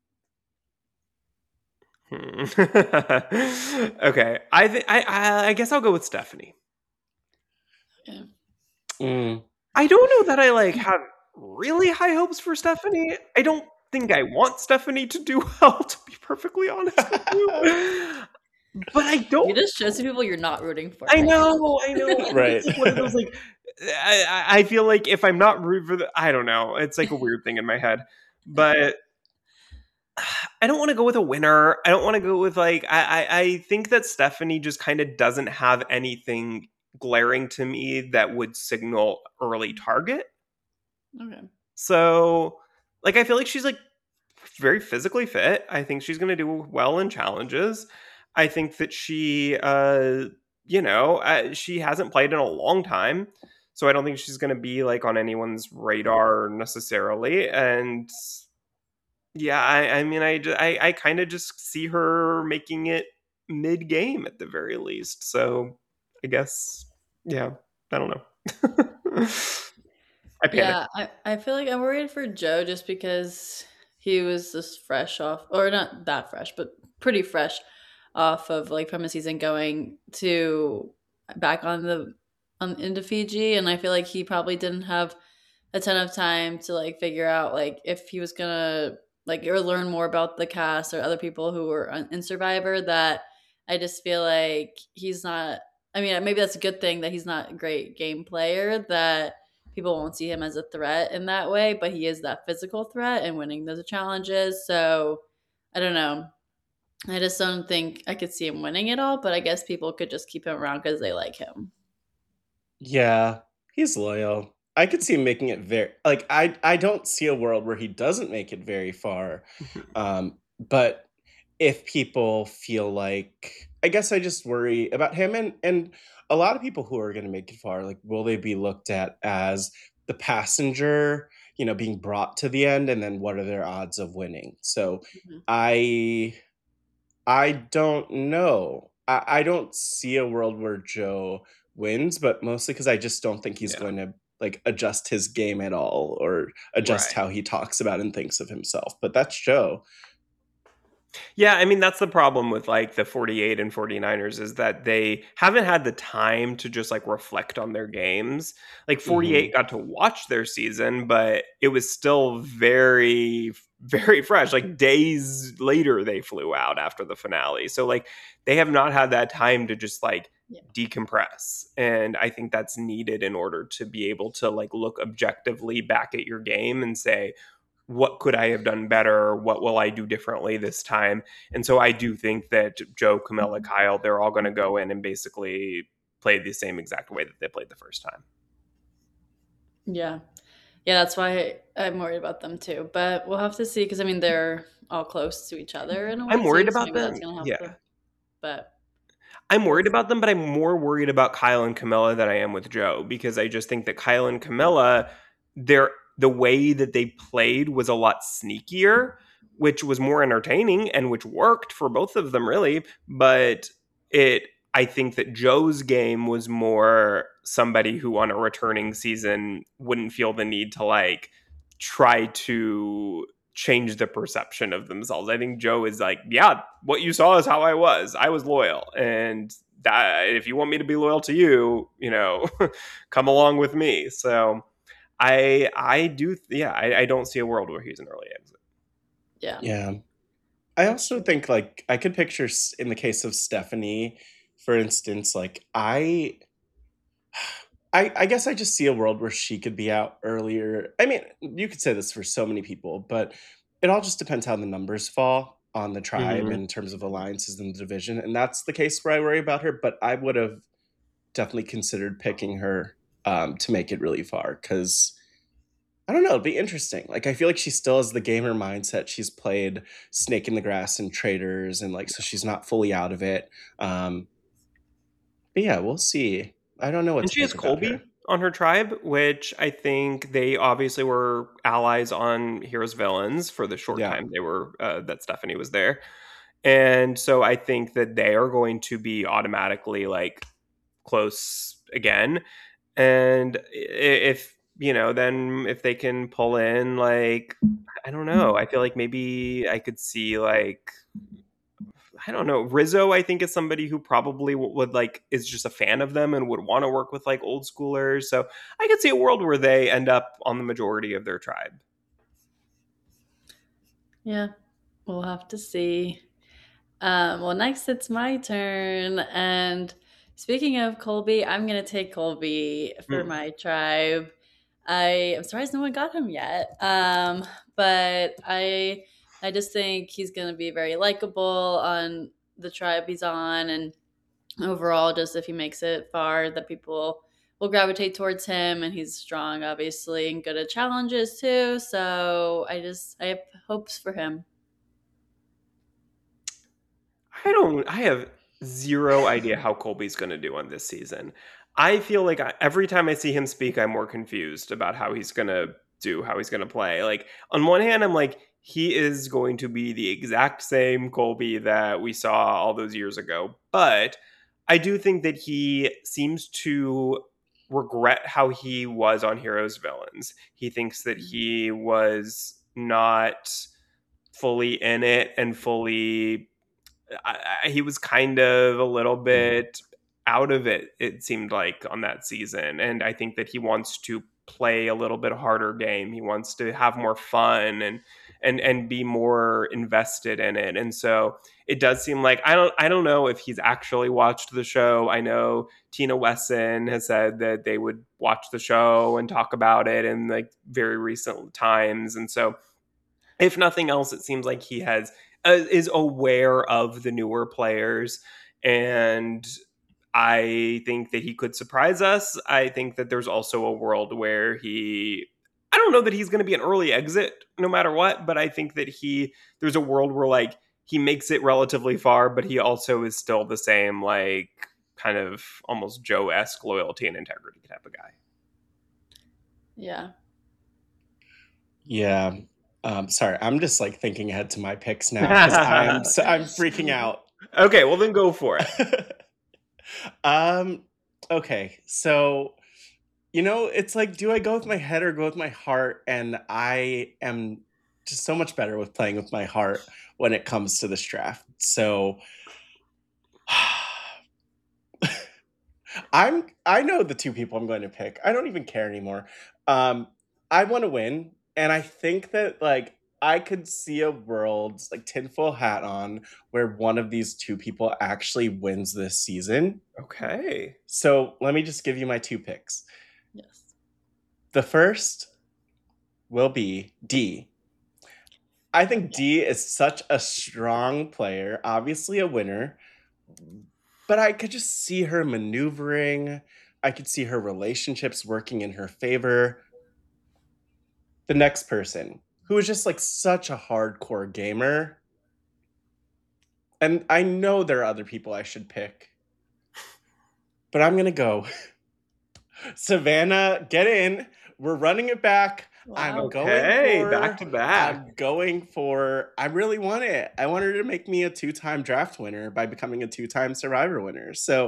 Hmm. Okay, I think I, I I guess I'll go with Stephanie. Yeah. Mm. I don't know that I like have really high hopes for Stephanie. I don't think I want Stephanie to do well, to be perfectly honest with you. But I don't. You just chose the people you're not rooting for. I know, I know. And Right. It's like one of those like. I, I- I feel like if I'm not rooting for the, I don't know. It's like a weird thing in my head, but I don't want to go with a winner. I don't want to go with like. I I, I think that Stephanie just kind of doesn't have anything glaring to me that would signal early target. Okay. So, like, I feel like she's like very physically fit. I think she's going to do well in challenges. I think that she, uh, you know, uh, she hasn't played in a long time. So I don't think she's going to be like on anyone's radar necessarily. And yeah, I, I mean, I, ju- I, I kind of just see her making it mid game at the very least. So I guess, yeah, I don't know. I panicked. Yeah, I, I feel like I'm worried for Joe just because he was just fresh off, or not that fresh, but pretty fresh off of like from a season going to back on the on into Fiji, and I feel like he probably didn't have a ton of time to like figure out like if he was gonna like or learn more about the cast or other people who were on, in Survivor. That I just feel like he's not. I mean, maybe that's a good thing that he's not a great game player. That people won't see him as a threat in that way, but he is that physical threat and winning those challenges. So I don't know. I just don't think I could see him winning it all, but I guess people could just keep him around because they like him. Yeah, he's loyal. I could see him making it very like I I don't see a world where he doesn't make it very far. Um, but if people feel like I guess I just worry about him and and a lot of people who are going to make it far, like will they be looked at as the passenger, you know, being brought to the end, and then what are their odds of winning? So Mhm. I I don't know. I, I don't see a world where Joe wins, but mostly because I just don't think he's Yeah. going to like adjust his game at all or adjust Right. how he talks about and thinks of himself. But that's Joe. Yeah, I mean, that's the problem with like the forty-eight and 49ers is that they haven't had the time to just like reflect on their games. Like hmm forty-eight got to watch their season, but it was still very, very fresh. Like days later, they flew out after the finale. So, like, they have not had that time to just like Yeah. decompress. And I think that's needed in order to be able to like look objectively back at your game and say, what could I have done better? What will I do differently this time? And so I do think that Joe, Camilla, Kyle, they're all going to go in and basically play the same exact way that they played the first time. Yeah. Yeah, that's why I'm worried about them too. But we'll have to see because I mean they're all close to each other in a way I'm worried too, so about maybe that's them. gonna help Yeah. them. But I'm we'll worried see. about them, but I'm more worried about Kyle and Camilla than I am with Joe because I just think that Kyle and Camilla, they're the way that they played was a lot sneakier, which was more entertaining and which worked for both of them really. But it, I think that Joe's game was more somebody who on a returning season wouldn't feel the need to like try to change the perception of themselves. I think Joe is like, yeah, what you saw is how I was. I was loyal. And that if you want me to be loyal to you, you know, come along with me. So I I do yeah, I, I don't see a world where he's an early exit. Yeah. Yeah. I That's also true. think like I could picture s- in the case of Stephanie, for instance, like I I, I guess I just see a world where she could be out earlier. I mean, you could say this for so many people, but it all just depends how the numbers fall on the tribe Mm-hmm. in terms of alliances in the division. And that's the case where I worry about her, but I would have definitely considered picking her um, to make it really far because I don't know, it'd be interesting. Like, I feel like she still has the gamer mindset. She's played Snake in the Grass and Traders, and like, so she's not fully out of it. Um, but yeah, we'll see. I don't know what And to she has think about Colby her. on her tribe, which I think they obviously were allies on Heroes Villains for the short Yeah. time they were uh, that Stephanie was there. And so I think that they are going to be automatically like close again. And if, you know, then if they can pull in, like, I don't know, I feel like maybe I could see, like, I don't know, Rizzo, I think is somebody who probably would, like, is just a fan of them and would want to work with, like, old schoolers. So I could see a world where they end up on the majority of their tribe. Yeah. We'll have to see. Um, well, next it's my turn. And speaking of Colby, I'm going to take Colby for Hmm. my tribe. I am surprised no one got him yet. Um, but I I just think he's going to be very likable on the tribe he's on. And overall, just if he makes it far, that people will gravitate towards him. And he's strong, obviously, and good at challenges too. So I just, I have hopes for him. I don't. I have zero idea how Colby's going to do on this season. I feel like I, every time I see him speak, I'm more confused about how he's going to do, how he's going to play. Like on one hand, I'm like, he is going to be the exact same Colby that we saw all those years ago, but I do think that he seems to regret how he was on Heroes Villains. He thinks that he was not fully in it and fully I, I, he was kind of a little bit out of it, it seemed like, on that season. And I think that he wants to play a little bit harder game. He wants to have more fun and and and be more invested in it. And so it does seem like I don't I don't know if he's actually watched the show. I know Tina Wesson has said that they would watch the show and talk about it in like very recent times. And so if nothing else, it seems like he has uh, is aware of the newer players, and I think that he could surprise us. I think that there's also a world where he. I don't know that he's going to be an early exit no matter what, but I think that he there's a world where like he makes it relatively far, but he also is still the same like kind of almost Joe-esque loyalty and integrity type of guy. Yeah. Yeah. Um, sorry, I'm just like thinking ahead to my picks now because I'm so, I'm freaking out. Okay, well then go for it. um, okay, so you know, it's like, do I go with my head or go with my heart? And I am just so much better with playing with my heart when it comes to this draft. So I'm I know the two people I'm going to pick. I don't even care anymore. Um, I want to win, and I think that like I could see a world like tinfoil hat on where one of these two people actually wins this season. Okay. So let me just give you my two picks. Yes. The first will be D. I think D is such a strong player, obviously a winner, but I could just see her maneuvering. I could see her relationships working in her favor. The next person, who is just like such a hardcore gamer, and I know there are other people I should pick, but I'm going to go. Savannah, get in. We're running it back. Wow. I'm Okay, going for back to back. I'm going for I really want it. I want her to make me a two-time draft winner by becoming a two-time Survivor winner. So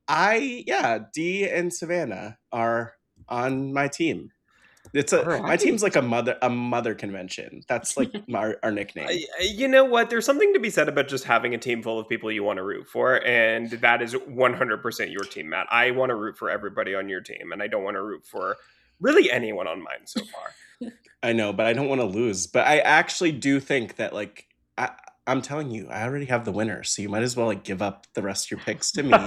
I yeah, D and Savannah are on my team. It's a All my right. team's like a mother a mother convention. That's like my, our nickname. I- I- You know what? There's something to be said about just having a team full of people you want to root for, and that is one hundred percent your team, Matt. I want to root for everybody on your team, and I don't want to root for really anyone on mine so far. I know, but I don't want to lose. But I actually do think that like I, I'm telling you, I already have the winner, so you might as well like give up the rest of your picks to me.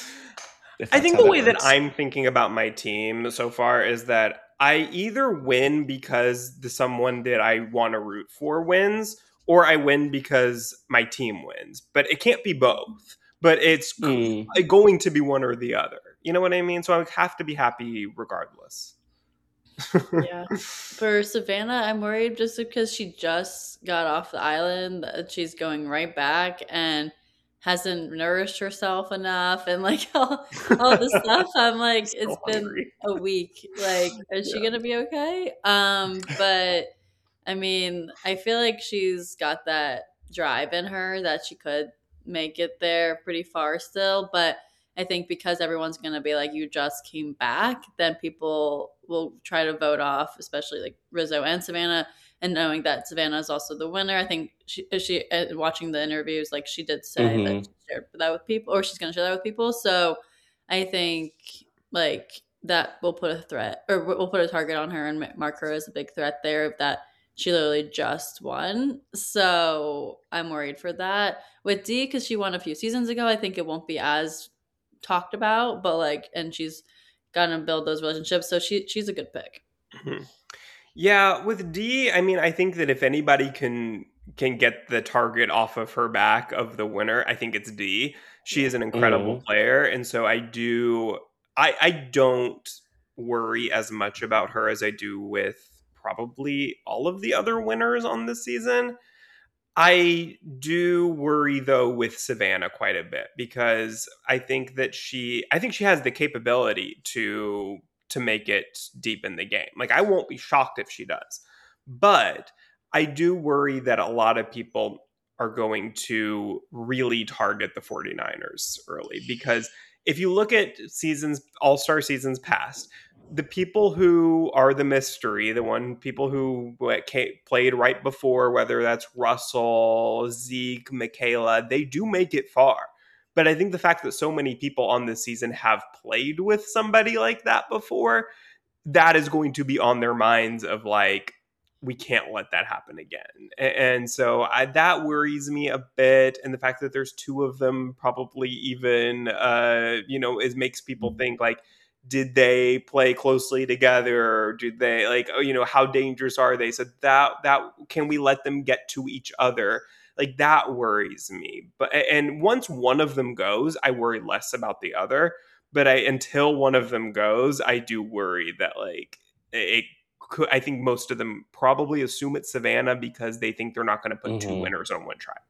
if I that's think how the way that works. I'm thinking about my team so far is that I either win because the someone that I want to root for wins, or I win because my team wins. But it can't be both. But it's Mm. going to be one or the other. You know what I mean? So I have to be happy regardless. Yeah. For Savannah, I'm worried just because she just got off the island that she's going right back and hasn't nourished herself enough and like all, all the stuff. I'm like, So it's been hungry. a week. Like, is she Yeah. gonna be okay? Um, but I mean, I feel like she's got that drive in her that she could make it there pretty far still, but I think because everyone's going to be like, you just came back, then people will try to vote off, especially like Rizzo and Savannah. And knowing that Savannah is also the winner, I think she, she uh, watching the interviews, like she did say Mhm. that she shared that with people, or she's going to share that with people. So I think like that will put a threat, or we'll put a target on her and mark her as a big threat there. That she literally just won. So I'm worried for that. With D, because she won a few seasons ago, I think it won't be as talked about, but like, and she's gonna build those relationships, so she she's a good pick. Mhm. Yeah, with D, I mean, I think that if anybody can can get the target off of her back of the winner, I think it's D. She is an incredible Mhm. player, and so I do I I don't worry as much about her as I do with probably all of the other winners on this season. I do worry though with Savannah quite a bit because I think that she I think she has the capability to to make it deep in the game. Like I won't be shocked if she does. But I do worry that a lot of people are going to really target the 49ers early because if you look at seasons all-star seasons past, the people who are the mystery, the one people who what, came, played right before, whether that's Russell, Zeke, Michaela, they do make it far. But I think the fact that so many people on this season have played with somebody like that before, that is going to be on their minds of like, we can't let that happen again. A- And so I, that worries me a bit. And the fact that there's two of them probably even, uh, you know, it makes people think like, did they play closely together? Or did they like, oh, you know, how dangerous are they? So that, that, can we let them get to each other? Like that worries me. But, and once one of them goes, I worry less about the other. But I, until one of them goes, I do worry that like it could, I think most of them probably assume it's Savannah because they think they're not going to put two Mhm. winners on one tribe.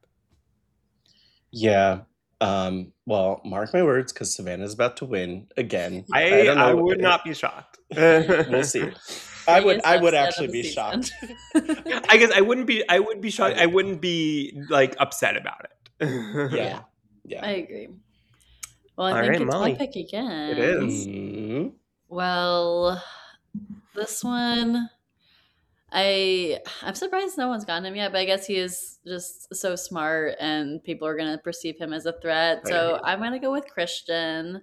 Yeah. Um, well, mark my words, because Savannah's about to win again. I, don't I know. would not be shocked. We'll see. I would. Biggest I would upset actually of the be season. shocked. I guess I wouldn't be. I would be shocked. I I would. wouldn't be like upset about it. Yeah. Yeah. I agree. Well, I All think right, it's Molly. my pick again. It is. Mhm. Well, this one, I I'm surprised no one's gotten him yet, but I guess he is just so smart and people are gonna perceive him as a threat. I So I'm gonna go with Christian.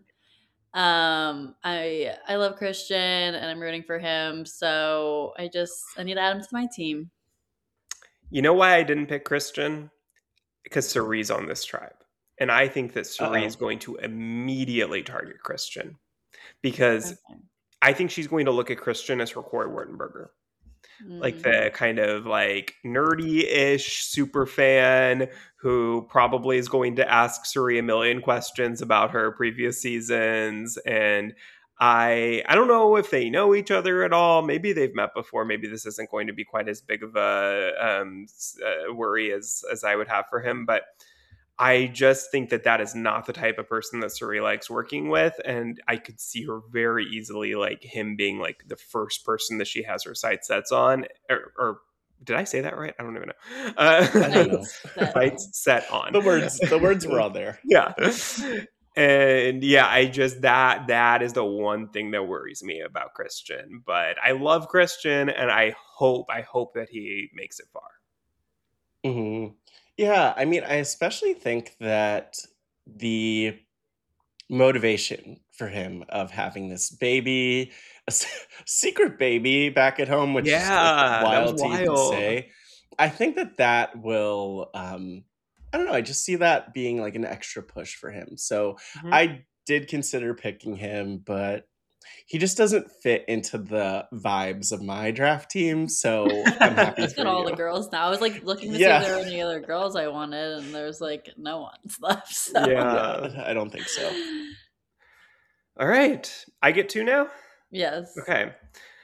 Um, I I love Christian and I'm rooting for him. So I just I need to add him to my team. You know why I didn't pick Christian? Because Cerie's on this tribe. And I think that Cerie is Uh-oh. going to immediately target Christian because Okay. I think she's going to look at Christian as her Corey Wurtenberger. Like Mm. the kind of like nerdy-ish super fan who probably is going to ask Suri a million questions about her previous seasons. And I I don't know if they know each other at all. Maybe they've met before. Maybe this isn't going to be quite as big of a um, uh, worry as as I would have for him. But I just think that that is not the type of person that Suri likes working with, and I could see her very easily, like him being like the first person that she has her sights sets on, or, or did I say that right? I don't even know. I don't Uh, know. Set sights on. set on. The words the words were all there. Yeah, and yeah, I just that that is the one thing that worries me about Christian. But I love Christian, and I hope I hope that he makes it far. hmm Yeah, I mean, I especially think that the motivation for him of having this baby, a s- secret baby back at home, which is like Yeah, that was wild to even wild. say. I think that that will, um, I don't know, I just see that being like an extra push for him. So Mhm. I did consider picking him, but he just doesn't fit into the vibes of my draft team. So I'm happy He's for got all you. the girls now. I was like looking to see if Yeah. there were any other girls I wanted, and there's like no one's left. So Yeah, Yeah. I don't think so. All right. I get two now? yes. Okay.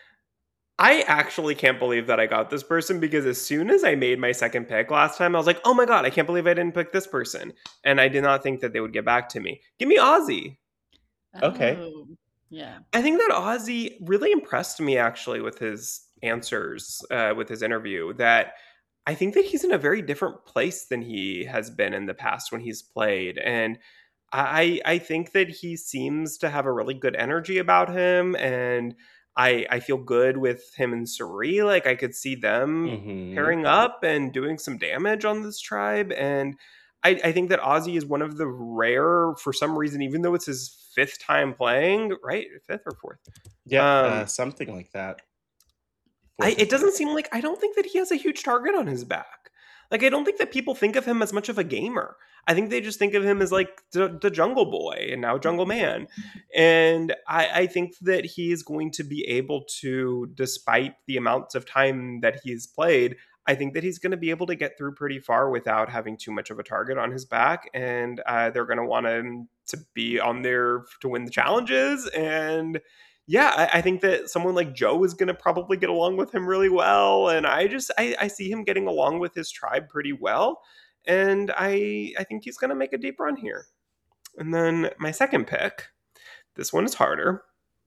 I actually can't believe that I got this person because as soon as I made my second pick last time, I was like, oh my God, I can't believe I didn't pick this person. And I did not think that they would get back to me. Give me Ozzy. Okay. Oh, yeah. I think that Ozzy really impressed me actually with his answers, uh, with his interview. That I think that he's in a very different place than he has been in the past when he's played. And I I think that he seems to have a really good energy about him, and I I feel good with him and Suri. Like I could see them hmm pairing up and doing some damage on this tribe. And I, I think that Ozzy is one of the rare, for some reason, even though it's his fifth time playing, right? Fifth or fourth. Yeah, uh, Um, something like that. I, Fourth, I it think. doesn't seem like I don't think that he has a huge target on his back. Like I don't think that people think of him as much of a gamer. I think they just think of him as like the, the Jungle Boy and now Jungle Man. And I, I think that he is going to be able to, despite the amounts of time that he's played, I think that he's going to be able to get through pretty far without having too much of a target on his back. And uh, they're going to want him to be on there to win the challenges. And yeah, I, I think that someone like Joe is going to probably get along with him really well, and I just I, I see him getting along with his tribe pretty well, and I I think he's going to make a deep run here. And then my second pick, this one is harder.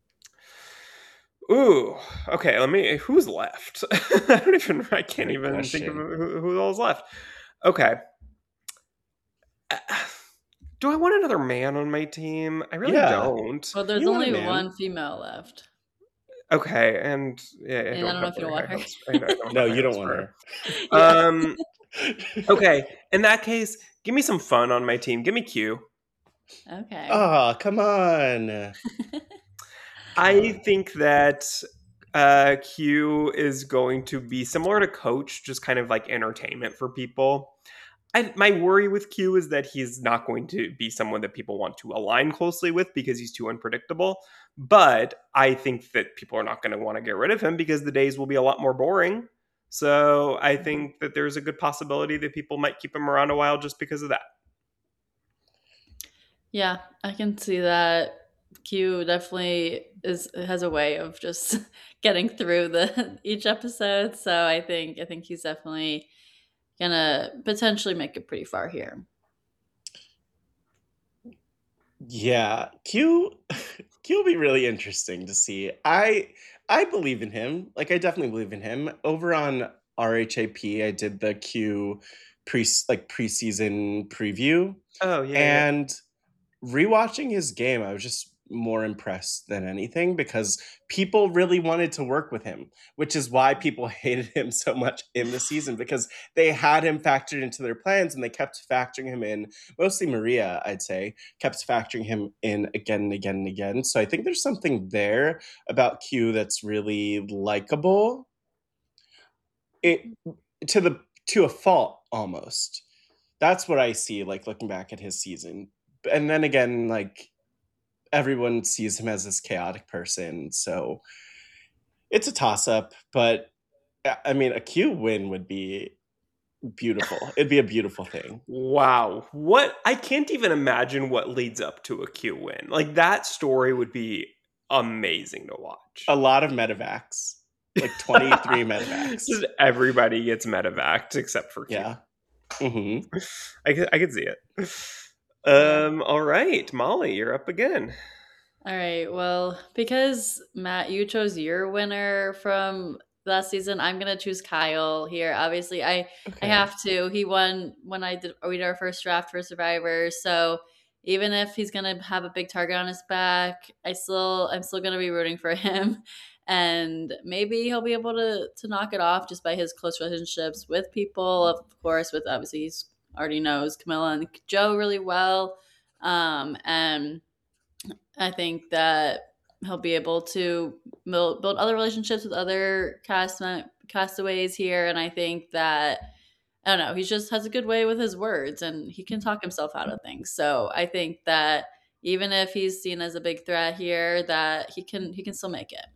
Ooh, okay. Let me. Who's left? I don't even. I can't Great even think of question. who, who all's left. Okay. Uh, Do I want another man on my team? I really Yeah, don't. Well, there's you want a only man. one female left, Okay, and yeah, I and I don't don't know have if you very want high her. hopes. I, know I don't No, have high you don't hopes want for her. her. yeah. Um, okay, in that case, give me some fun on my team. Give me Q. Okay. Oh, come on. Come I on. think that uh, Q is going to be similar to Coach, just kind of like entertainment for people. I, my worry with Q is that he's not going to be someone that people want to align closely with because he's too unpredictable. But I think that people are not going to want to get rid of him because the days will be a lot more boring. So I think that there's a good possibility that people might keep him around a while just because of that. Yeah, I can see that. Q definitely is has a way of just getting through the each episode. So I think I think he's definitely gonna potentially make it pretty far here. Yeah, Q Q will be really interesting to see. I I believe in him. Like I definitely believe in him. Over on R H A P, I did the Q pre like preseason preview, Oh, yeah, yeah. and rewatching his game, I was just more impressed than anything because people really wanted to work with him, which is why people hated him so much in the season because they had him factored into their plans and they kept factoring him in. Mostly Maria, I'd say, kept factoring him in again and again and again. So I think there's something there about Q that's really likable. It to the to a fault almost. That's what I see, like, looking back at his season. And then again, like, everyone sees him as this chaotic person, so it's a toss-up, but, I I mean, a Q win would be beautiful. It'd be a beautiful thing. Wow. What I can't even imagine what leads up to a Q win. Like, that story would be amazing to watch. A lot of medevacs. Like, twenty-three medevacs. Just everybody gets medevaced except for Q. Yeah. Mhm. I could I could see it. Um, all right, Molly, you're up again. All right. Well, because Matt, you chose your winner from last season, I'm gonna choose Kyle here. Obviously, I I Okay. have to. He won when I did we did our first draft for Survivor. So even if he's gonna have a big target on his back, I still I'm still gonna be rooting for him. And maybe he'll be able to to knock it off just by his close relationships with people, of course, with obviously he's already knows Camilla and Joe really well. Um, and I think that he'll be able to build, build other relationships with other cast castaways here, and I think that I don't know, he just has a good way with his words, and he can talk himself out of things. So I think that even if he's seen as a big threat here, that he can he can still make it.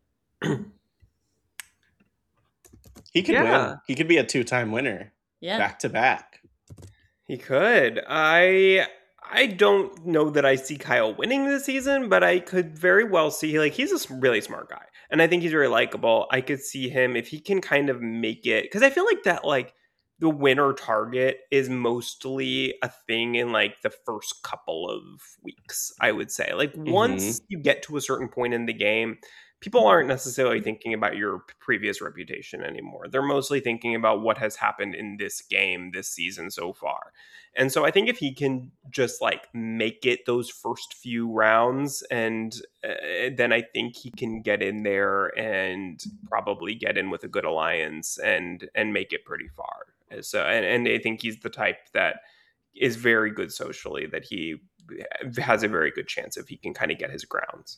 He could Yeah. win. He could be a two-time winner. Yeah. Back to back. He could. I I don't know that I see Kyle winning this season, but I could very well see, like, he's a s- really smart guy. And I think he's very likable. I could see him if he can kind of make it, because I feel like that, like, the winner target is mostly a thing in, like, the first couple of weeks, I would say. Like, once you get to a certain point in the game, people aren't necessarily thinking about your p- previous reputation anymore. They're mostly thinking about what has happened in this game this season so far. And so I think if he can just, like, make it those first few rounds, and uh, then I think he can get in there and probably get in with a good alliance and and make it pretty far. So and, and I think he's the type that is very good socially, that he has a very good chance if he can kind of get his grounds.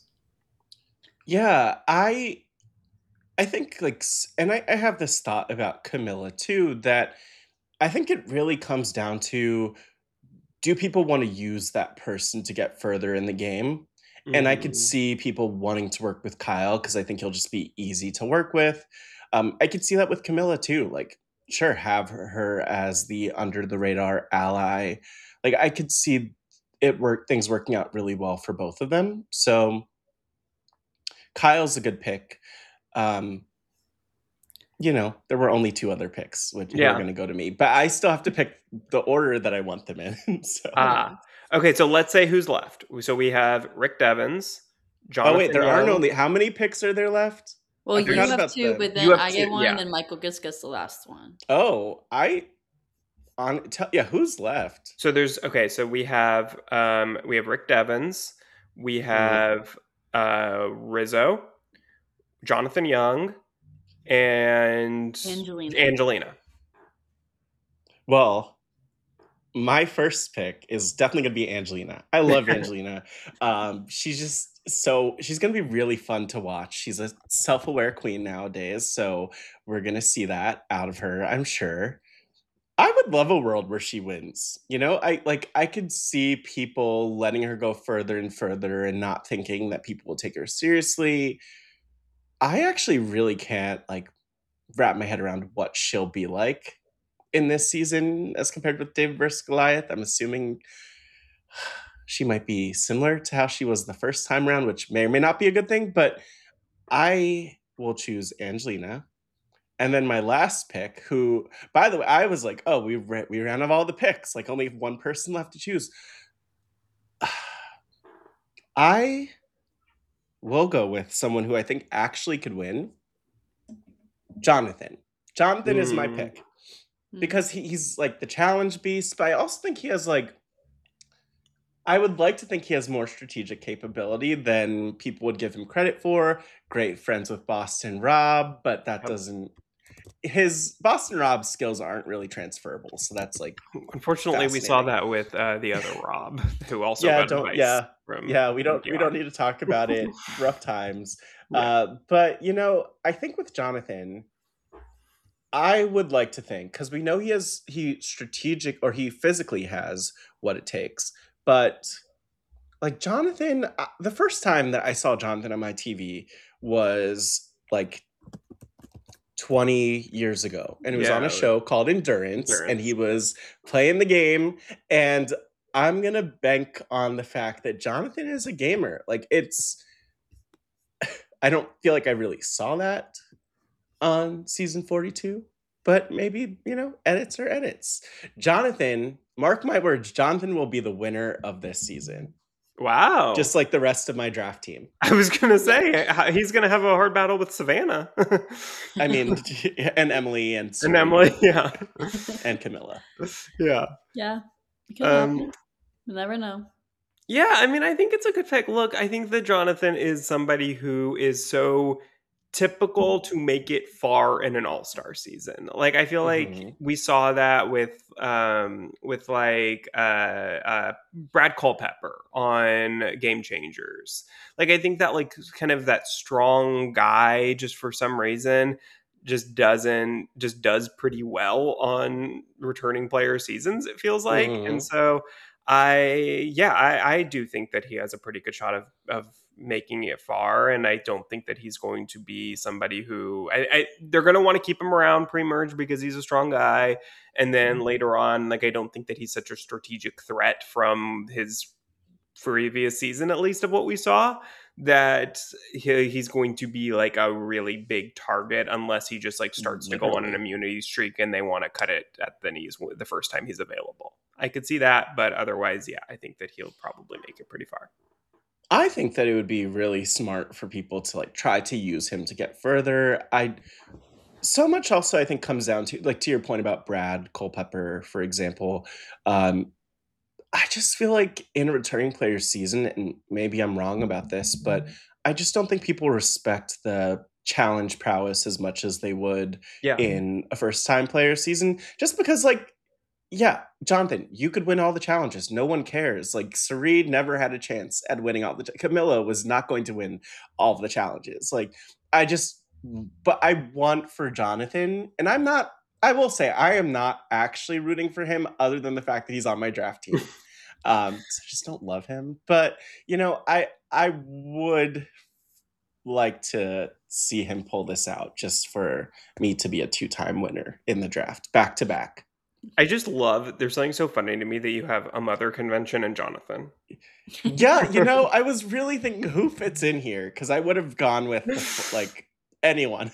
Yeah, I I think like s- and I, I have this thought about Camilla too, that I think it really comes down to, do people want to use that person to get further in the game? And I could Mhm. see people wanting to work with Kyle because I think he'll just be easy to work with. Um, I could see that with Camilla too. Like, sure, have her, her as the under the radar ally. Like, I could see it work things working out really well for both of them. So Kyle's a good pick. Um, you know, there were only two other picks which who are Yeah. going to go to me, but I still have to pick the order that I want them in. So, Ah, okay. So let's say who's left. So we have Rick Devens, Jonathan. oh wait, there aren't Young. only how many picks are there left? Well, I you forgot have about two, the- but then You have I get two, one, yeah. then Michael gets gets the last one. Oh, I on tell yeah, who's left? So there's okay. So we have um we have Rick Devens, we have uh Rizzo, Jonathan Young, and Angelina. Angelina. Well, my first pick is definitely going to be Angelina. I love Angelina. Um, she's just so she's going to be really fun to watch. She's a self-aware queen nowadays, so we're going to see that out of her, I'm sure. I would love a world where she wins. You know, I like I could see people letting her go further and further and not thinking that people will take her seriously. I actually really can't like wrap my head around what she'll be like in this season as compared with David versus Goliath. I'm assuming she might be similar to how she was the first time around, which may or may not be a good thing, but I will choose Angelina. And then my last pick, who, by the way, I was like, oh, we ran, we ran out of all the picks, like only one person left to choose. I will go with someone who I think actually could win. Jonathan. Jonathan is my Hmm. pick because he, he's like the challenge beast, but I also think he has like, I would like to think he has more strategic capability than people would give him credit for. Great friends with Boston Rob, but that Yep. doesn't. His Boston Rob skills aren't really transferable, so that's like. Unfortunately, we saw fascinating. that with uh, the other Rob, who also Yeah, got don't. advice Yeah, from. yeah. We don't. We N P R. don't need to talk about it. Rough times. Yeah. Uh, but you know, I think with Jonathan, I would like to think because we know he has he strategic or he physically has what it takes, but like Jonathan, uh, the first time that I saw Jonathan on my T V was like twenty years ago, and it was on Yeah. a show called Endurance, and Endurance. he was playing the game, and I'm gonna bank on the fact that Jonathan is a gamer. Like it's, I don't feel like I really saw that on season forty-two, but maybe, you know, edits are edits. Jonathan, mark my words, Jonathan will be the winner of this season, Wow. just like the rest of my draft team. I was gonna say h- he's gonna have a hard battle with Savannah I mean, and Emily and and Serena Emily. Yeah. and Camilla. Yeah. Yeah. It could Um, happen. You never know. Yeah, I mean, I think it's a good pick. Look, I think that Jonathan is somebody who is so typical to make it far in an all-star season. Like I feel like Mhm. we saw that with um with like uh uh Brad Culpepper on Game Changers. Like I think that like kind of that strong guy just for some reason just doesn't just does pretty well on returning player seasons, it feels like. And Mhm. so I yeah, I, I do think that he has a pretty good shot of of making it far, and I don't think that he's going to be somebody who I, I they're going to want to keep him around pre-merge because he's a strong guy, and then later on, like I don't think that he's such a strategic threat from his previous season, at least of what we saw, that he, he's going to be like a really big target unless he just like starts to go on an Literally. immunity streak and they want to cut it at the knees the first time he's available. I could see that, but otherwise, yeah, I think that he'll probably make it pretty far. I think that it would be really smart for people to like try to use him to get further. I so much also I think comes down to like to your point about Brad Culpepper, for example. Um, I just feel like in a returning player season, and maybe I'm wrong about this, but I just don't think people respect the challenge prowess as much as they would Yeah. in a first time player season. Just because, like, yeah, Jonathan, you could win all the challenges. No one cares. Like, Sareed never had a chance at winning all the. Ch- Camilla was not going to win all of the challenges. Like, I just, but I want for Jonathan, and I'm not. I will say I am not actually rooting for him, other than the fact that he's on my draft team. um, so I just don't love him. But you know, I I would like to see him pull this out, just for me to be a two-time winner in the draft, back to back. I just love, there's something so funny to me that you have a mother convention and Jonathan. Yeah, you know, I was really thinking who fits in here because I would have gone with the, like anyone,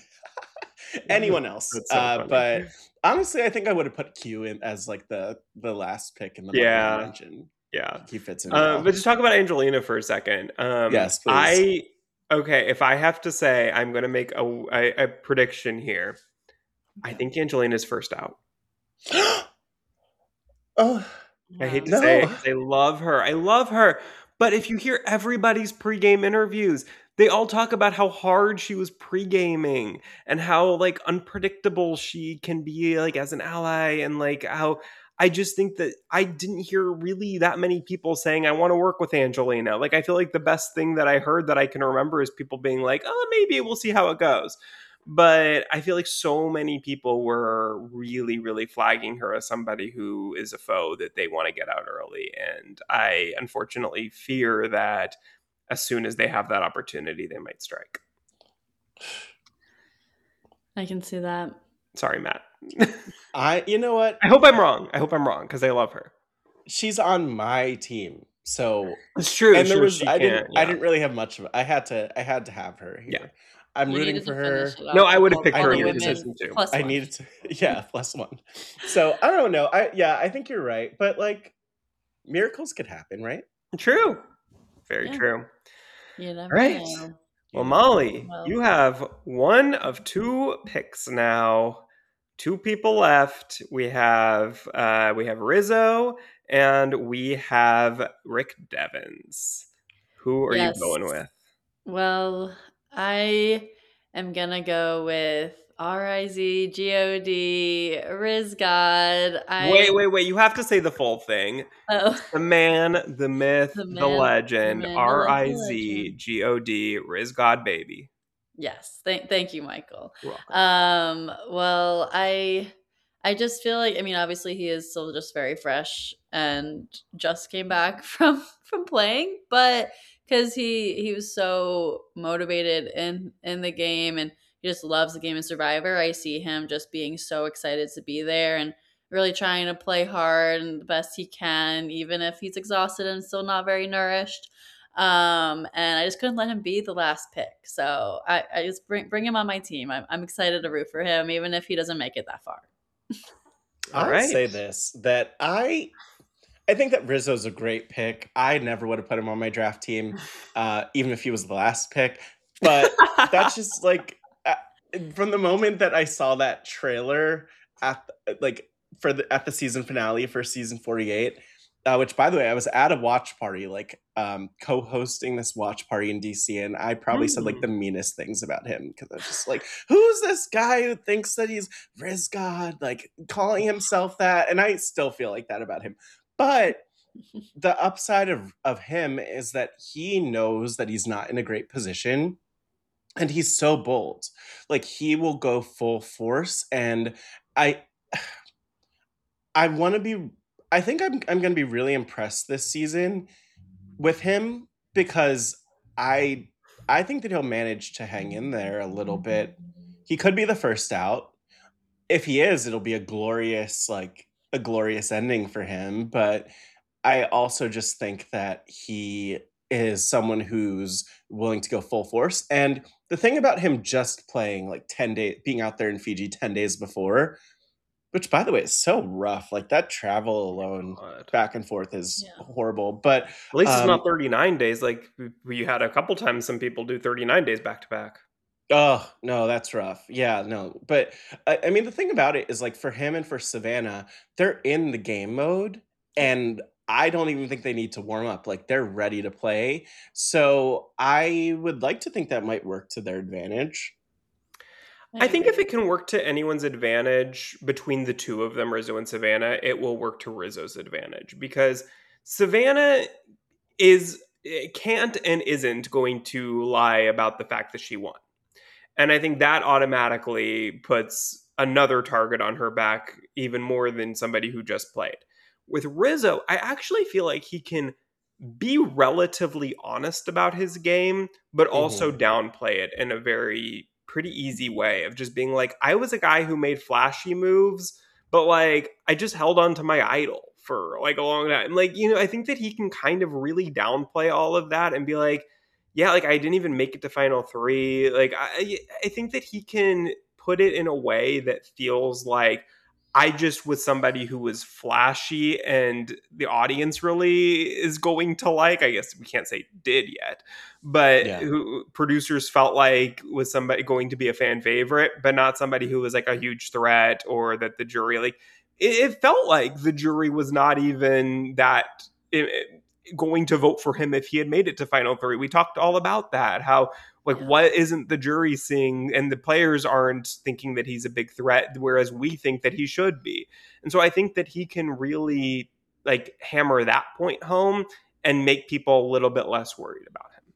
anyone else. That's so uh, funny. but honestly, I think I would have put Q in as like the the last pick in the Yeah. mother convention. Yeah. He fits in. Um, well. but just talk about Angelina for a second. Um, Yes, please. I okay. If I have to say, I'm going to make a, a, a prediction here. I think Angelina's first out. Oh, I hate to No. say it 'cause I love her. I love her. But if you hear everybody's pregame interviews, they all talk about how hard she was pre-gaming and how like unpredictable she can be like as an ally, and like how I just think that I didn't hear really that many people saying I want to work with Angelina. Like I feel like the best thing that I heard that I can remember is people being like, "Oh, maybe we'll see how it goes." But I feel like so many people were really, really flagging her as somebody who is a foe that they want to get out early. And I unfortunately fear that as soon as they have that opportunity, they might strike. I can see that. Sorry, Matt. I. You know what? I hope I'm wrong. I hope I'm wrong because I love her. She's on my team, so It's true. and there sure was she I can't, didn't I yeah. didn't really have much of it. I had to I had to have her here. Yeah. I'm You rooting needed for to her. finish it off No, I with would have all- picked all her the in women season two. plus I one. needed to, yeah, plus one. So I don't know. I yeah, I think you're right, but like miracles could happen, right? True. Very Yeah. true. You never Right. know. Well, Molly, Well. you have one of two picks now. two people left. We have uh, we have Rizzo and we have Rick Devens. Who are you Yes. going with? Well, I am gonna go with R I Z G O D Riz God. I Wait, wait, wait! You have to say the full thing. oh The man, the myth, the the man, the legend. man, the, R le- I the Z legend. G O D Riz God baby. Yes, thank thank you, Michael. You're welcome. Um, well, I I just feel like I mean, obviously he is still just very fresh and just came back from from playing, but because he he was so motivated in in the game and he just loves the game of Survivor, I see him just being so excited to be there and really trying to play hard and the best he can, even if he's exhausted and still not very nourished. Um, and I just couldn't let him be the last pick. So I, I just bring bring him on my team. I'm, I'm excited to root for him, even if he doesn't make it that far. All I'll right. say this, that I I think that Rizzo's a great pick. I never would have put him on my draft team, uh, even if he was the last pick. But that's just like uh, from the moment that I saw that trailer at the, like for the at the season finale for season forty-eight, uh, which by the way I was at a watch party, like um, co-hosting this watch party in D C, and I probably said like Hmm. the meanest things about him because I was just like, who's this guy who thinks that he's Riz God, like calling himself that, and I still feel like that about him. But the upside of, of him is that he knows that he's not in a great position and he's so bold. Like he will go full force and I I want to be I think I'm I'm going to be really impressed this season with him because I I think that he'll manage to hang in there a little bit. He could be the first out. If he is, it'll be a glorious like a glorious ending for him, but I also just think that he is someone who's willing to go full force. And the thing about him just playing like ten days, being out there in Fiji ten days before, which by the way is so rough, like that travel alone God. back and forth is Yeah. horrible. But At least it's um, not thirty-nine days. Like we- we had a couple times some people do thirty-nine days back to back. oh no, that's rough. Yeah, no. But I, I mean, the thing about it is like for him and for Savannah, they're in the game mode, and I don't even think they need to warm up. Like they're ready to play. So I would like to think that might work to their advantage. I think if it can work to anyone's advantage between the two of them, Rizzo and Savannah, it will work to Rizzo's advantage because Savannah is can't and isn't going to lie about the fact that she won. And I think that automatically puts another target on her back even more than somebody who just played. With Rizzo, I actually feel like he can be relatively honest about his game, but also Mhm. downplay it in a very pretty easy way of just being like, I was a guy who made flashy moves, but like I just held on to my idol for like a long time. Like, you know, I think that he can kind of really downplay all of that and be like, yeah, like I didn't even make it to final three. Like I I think that he can put it in a way that feels like I just was somebody who was flashy and the audience really is going to like. I guess we can't say did yet, but Yeah. who producers felt like was somebody going to be a fan favorite, but not somebody who was like a huge threat or that the jury like it, it felt like the jury was not even that it, it, going to vote for him if he had made it to final three. We talked all about that, how like Yeah. what isn't the jury seeing and the players aren't thinking that he's a big threat, whereas we think that he should be. And so I think that he can really like hammer that point home and make people a little bit less worried about him.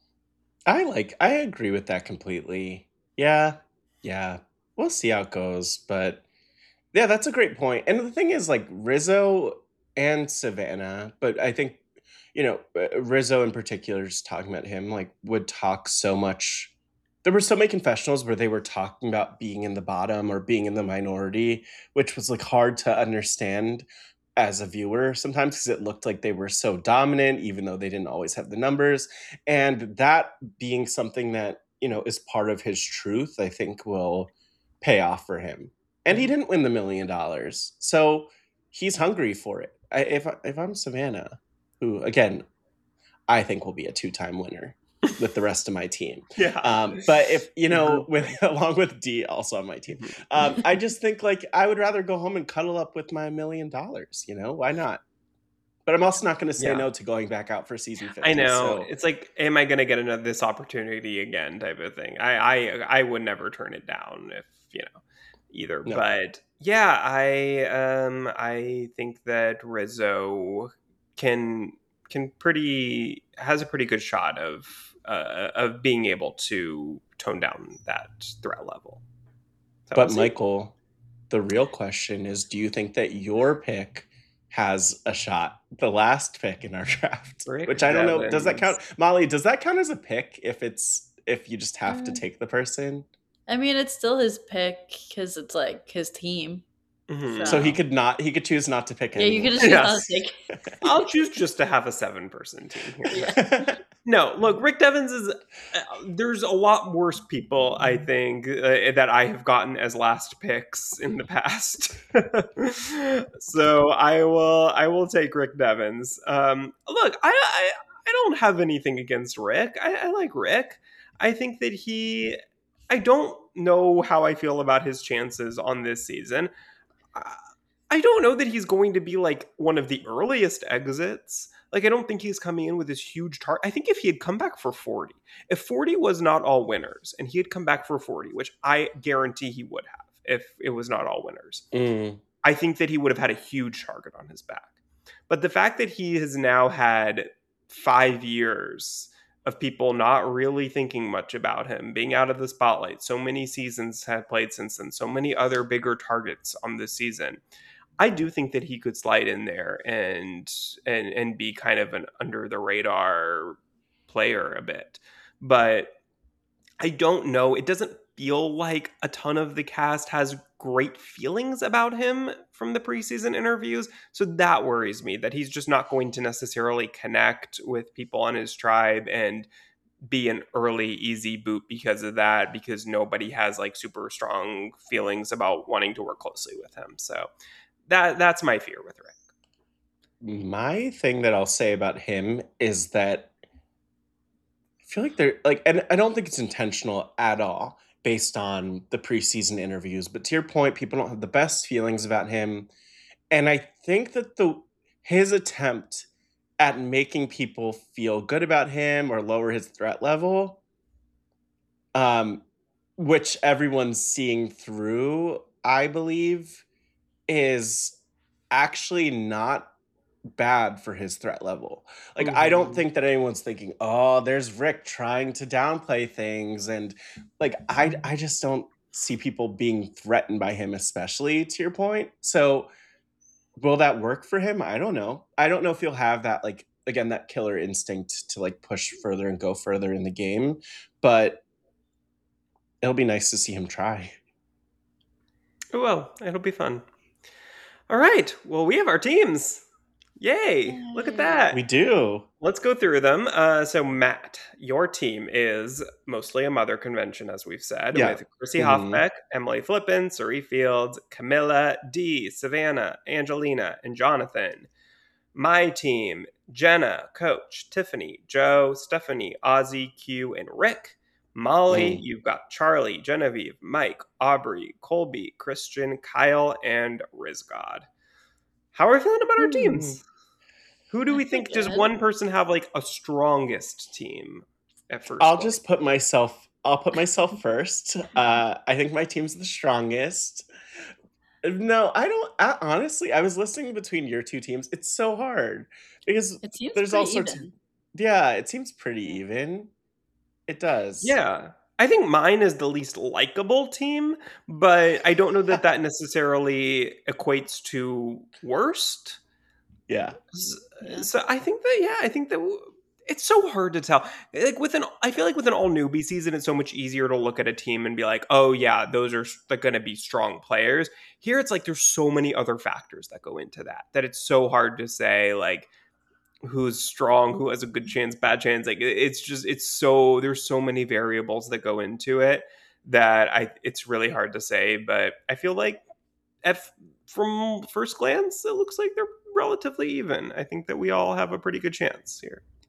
I like I agree with that completely. Yeah. Yeah. We'll see how it goes, but yeah, that's a great point. And the thing is like Rizzo and Savannah, but I think you know, uh, Rizzo in particular, just talking about him, like would talk so much. There were so many confessionals where they were talking about being in the bottom or being in the minority, which was like hard to understand as a viewer sometimes because it looked like they were so dominant, even though they didn't always have the numbers. And that being something that, you know, is part of his truth, I think will pay off for him. And he didn't win the million dollars. So he's hungry for it. I, if, if I'm Savannah, who, again, I think will be a two time winner. with the rest of my team. Yeah. Um, but if, you know, with along with D also on my team, um, I just think like I would rather go home and cuddle up with my million dollars, you know, why not? But I'm also not going to say Yeah. no to going back out for season fifty. I know. So. It's like, am I going to get another this opportunity again type of thing. I, I I would never turn it down if, you know, either. No. But yeah, I um I think that Rizzo can can pretty has a pretty good shot of uh, of being able to tone down that threat level. So but we'll Michael, the real question is, do you think that your pick has a shot, the last pick in our draft, Rick which I don't know, Devens. does that count? Molly, does that count as a pick if it's if you just have to Uh, take the person? I mean, it's still his pick because it's like his team. Mhm. So he So- could not he could choose not to pick Yeah, you anyone. could just choose Yes. not to take. I'll choose just to have a seven person team here. Yeah. No, look, Rick Devens is. Uh, there's a lot worse people, I think, uh, that I have gotten as last picks in the past. So I will, I will take Rick Devens. Um, look, I, I, I don't have anything against Rick. I, I like Rick. I think that he. I don't know how I feel about his chances on this season. I, I don't know that he's going to be like one of the earliest exits. Like, I don't think he's coming in with this huge target. I think if he had come back for forty, if forty was not all winners and he had come back for forty, which I guarantee he would have if it was not all winners, Mm. I think that he would have had a huge target on his back. But the fact that he has now had five years of people not really thinking much about him, being out of the spotlight, so many seasons have played since then, so many other bigger targets on this season, I do think that he could slide in there and and and be kind of an under the radar player a bit. But I don't know. It doesn't feel like a ton of the cast has great feelings about him from the preseason interviews. So that worries me that he's just not going to necessarily connect with people on his tribe and be an early easy boot because of that, because nobody has like super strong feelings about wanting to work closely with him. So that that's my fear with Rick. My thing that I'll say about him is that I feel like they're like, and I don't think it's intentional at all based on the preseason interviews, but to your point, people don't have the best feelings about him. And I think that the his attempt at making people feel good about him or lower his threat level, um, which everyone's seeing through, I believe, is actually not bad for his threat level. Like, mm-hmm. I don't think that anyone's thinking, oh, there's Rick trying to downplay things. And like, I, I just don't see people being threatened by him, especially to your point. So will that work for him? I don't know. I don't know if he'll have that, like, again, that killer instinct to like push further and go further in the game, but it'll be nice to see him try. Well, it'll be fun. All right. Well, we have our teams. Yay. Look at that. We do. Let's go through them. Uh, so, Matt, your team is mostly a mother convention, as we've said, yeah. with Chrissy mm-hmm. Hoffbeck, Emily Flippen, Suri Fields, Camilla, Dee, Savannah, Angelina, and Jonathan. My team, Jenna, Coach, Tiffany, Joe, Stephanie, Ozzy, Q, and Rick. Molly, mm. you've got Charlie, Genevieve, Mike, Aubrey, Colby, Christian, Kyle, and Rizgod. How are we feeling about our teams? Who do we think, does one person have like a strongest team at first? I'll point? just put myself, I'll put myself first. Uh, I think my team's the strongest. No, I don't, I, honestly, I was listening between your two teams. It's so hard because it seems there's all sorts even. of, yeah, it seems pretty even. It does. Yeah. I think mine is the least likable team, but I don't know that that necessarily equates to worst. Yeah. So, so I think that, yeah, I think that it's so hard to tell. Like with an, I feel like with an all newbie season, it's so much easier to look at a team and be like, oh yeah, those are going to be strong players. Here, it's like there's so many other factors that go into that, that it's so hard to say like who's strong, who has a good chance, bad chance. Like it's just, it's so, there's so many variables that go into it that I, it's really hard to say, but I feel like at, from first glance, it looks like they're relatively even. I think that we all have a pretty good chance here.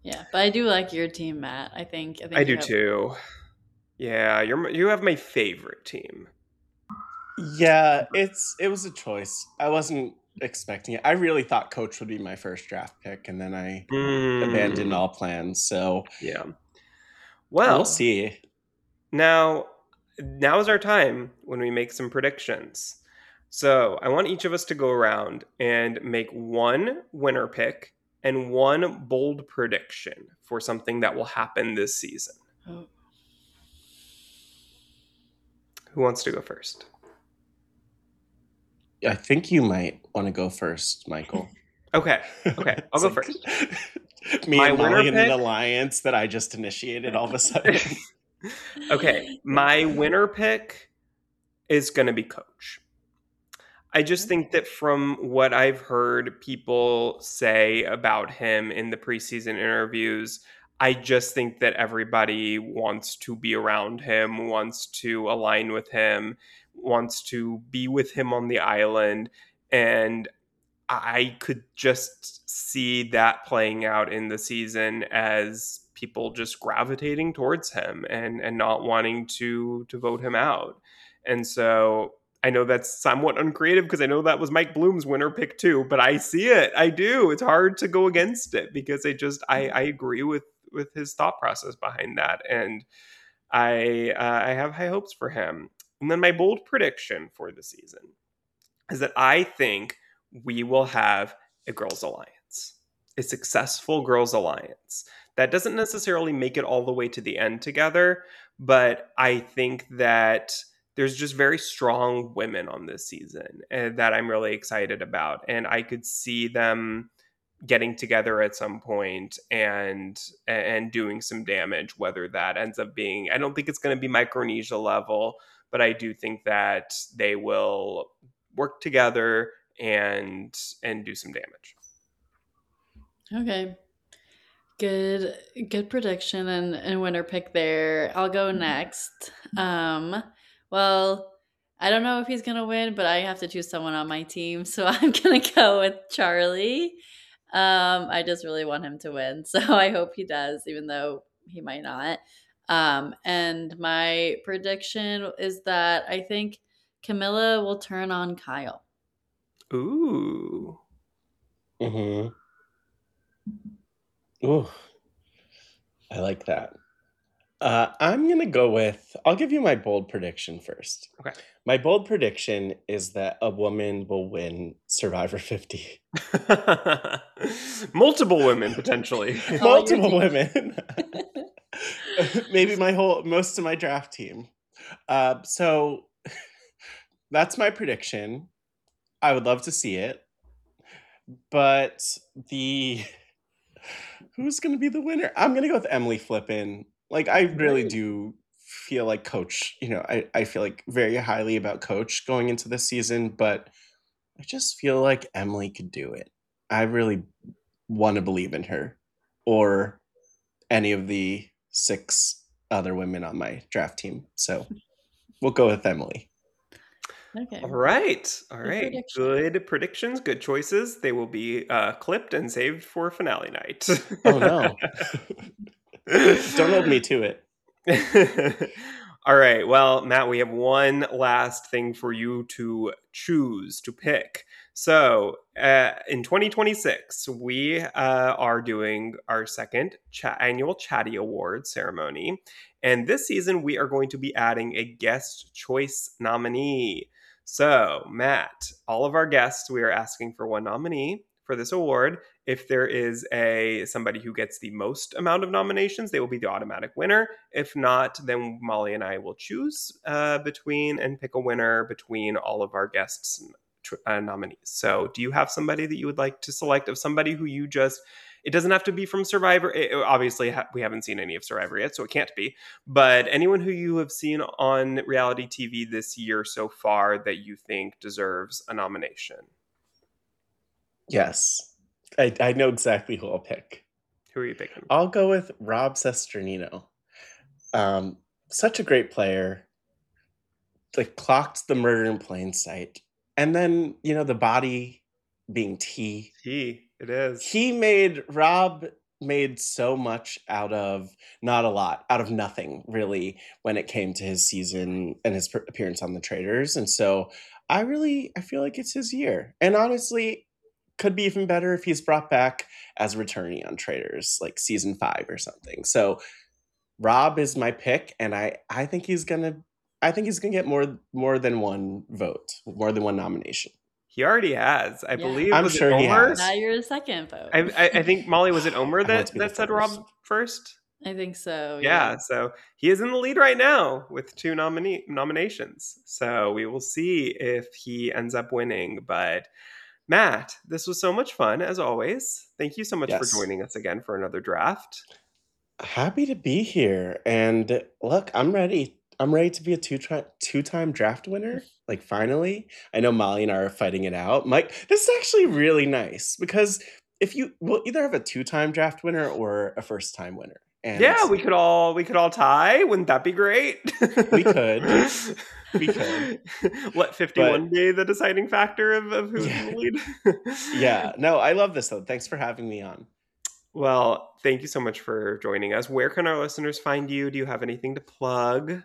Yeah, but I do like your team, Matt. I think I I think you do have. too. Yeah, you're you have my favorite team. Yeah, it's it was a choice. I wasn't expecting it. I really thought Coach would be my first draft pick, and then I abandoned Mm, all plans. So yeah. we'll Well, see. now now is our time when we make some predictions. So I want each of us to go around and make one winner pick and one bold prediction for something that will happen this season. Oh. Who wants to go first? I think you might want to go first, Michael. Okay. Okay. I'll It's go like first. me My and winner Molly in an pick. alliance that I just initiated all of a sudden. Okay. My winner pick is going to be Coach. I just think that from what I've heard people say about him in the preseason interviews, I just think that everybody wants to be around him, wants to align with him, wants to be with him on the island. And I could just see that playing out in the season as people just gravitating towards him and and not wanting to to vote him out. And so I know that's somewhat uncreative because I know that was Mike Bloom's winner pick too, but I see it. I do. It's hard to go against it because I just I I agree with with his thought process behind that, and I uh, I have high hopes for him. And then my bold prediction for the season is that I think we will have a girls' alliance, a successful girls' alliance. That doesn't necessarily make it all the way to the end together, but I think that there's just very strong women on this season and that I'm really excited about. And I could see them getting together at some point and and doing some damage, whether that ends up being, I don't think it's going to be Micronesia level, but I do think that they will work together and and do some damage. Okay. Good good prediction and, and winner pick there. I'll go next. Um well, I don't know if he's gonna win, but I have to choose someone on my team, so I'm gonna go with Charlie. Um, I just really want him to win, so I hope he does, even though he might not. Um, and my prediction is that I think Camilla will turn on Kyle. Ooh. Mm-hmm. Ooh, I like that. Uh, I'm going to go with, I'll give you my bold prediction first. Okay. My bold prediction is that a woman will win Survivor fifty. Multiple women, potentially. Multiple women. Maybe my whole, most of my draft team. Uh, so that's my prediction. I would love to see it. But the, who's going to be the winner? I'm going to go with Emily Flippin. Like, I really Great. do feel like Coach, you know, I, I feel like very highly about Coach going into this season, but I just feel like Emily could do it. I really want to believe in her or any of the six other women on my draft team. So we'll go with Emily. Okay. All right. All Good right. prediction. Good predictions, good choices. They will be uh, clipped and saved for finale night. Oh, no. Don't hold me to it. All right. Well, Matt, we have one last thing for you to choose, to pick. So uh, in twenty twenty-six, we uh, are doing our second cha- annual Chatty Awards ceremony. And this season, we are going to be adding a guest choice nominee. So, Matt, all of our guests, we are asking for one nominee for this award. If there is a somebody who gets the most amount of nominations, they will be the automatic winner. If not, then Molly and I will choose uh, between and pick a winner between all of our guests uh, nominees. So, do you have somebody that you would like to select, of somebody who you just, it doesn't have to be from Survivor. It, obviously, ha- we haven't seen any of Survivor yet, so it can't be. But anyone who you have seen on reality T V this year so far that you think deserves a nomination? Yes. I, I know exactly who I'll pick. Who are you picking? I'll go with Rob Sesternino. Um, such a great player. Like, clocked the murder in plain sight. And then, you know, the body being T. He, it is. He made Rob made so much out of not a lot, out of nothing really when it came to his season and his per- appearance on the Traders. And so I really I feel like it's his year. And honestly, could be even better if he's brought back as a returnee on Traders, like season five or something. So Rob is my pick, and I I think he's gonna I think he's gonna get more more than one vote, more than one nomination. He already has. I Yeah. believe I'm was sure it he Omer? has. Now you're the second vote. I, I, I think Molly, was it Omer I want that, to be the that said first. Rob first? I think so. Yeah, Yeah. so he is in the lead right now with two nominee nominations. So we will see if he ends up winning. But Matt, this was so much fun as always. Thank you so much for Yes. joining us again for another draft. Happy to be here. And look, I'm ready. I'm ready to be a two tri- two-time draft winner. Like finally. I know Molly and I are fighting it out. Mike, this is actually really nice because if you we'll either have a two-time draft winner or a first-time winner. And Yeah, we could all we could all tie. Wouldn't that be great? We could. We could. Let fifty-one But be the deciding factor of, of who's yeah, in the lead? yeah. No, I love this though. Thanks for having me on. Well, thank you so much for joining us. Where can our listeners find you? Do you have anything to plug?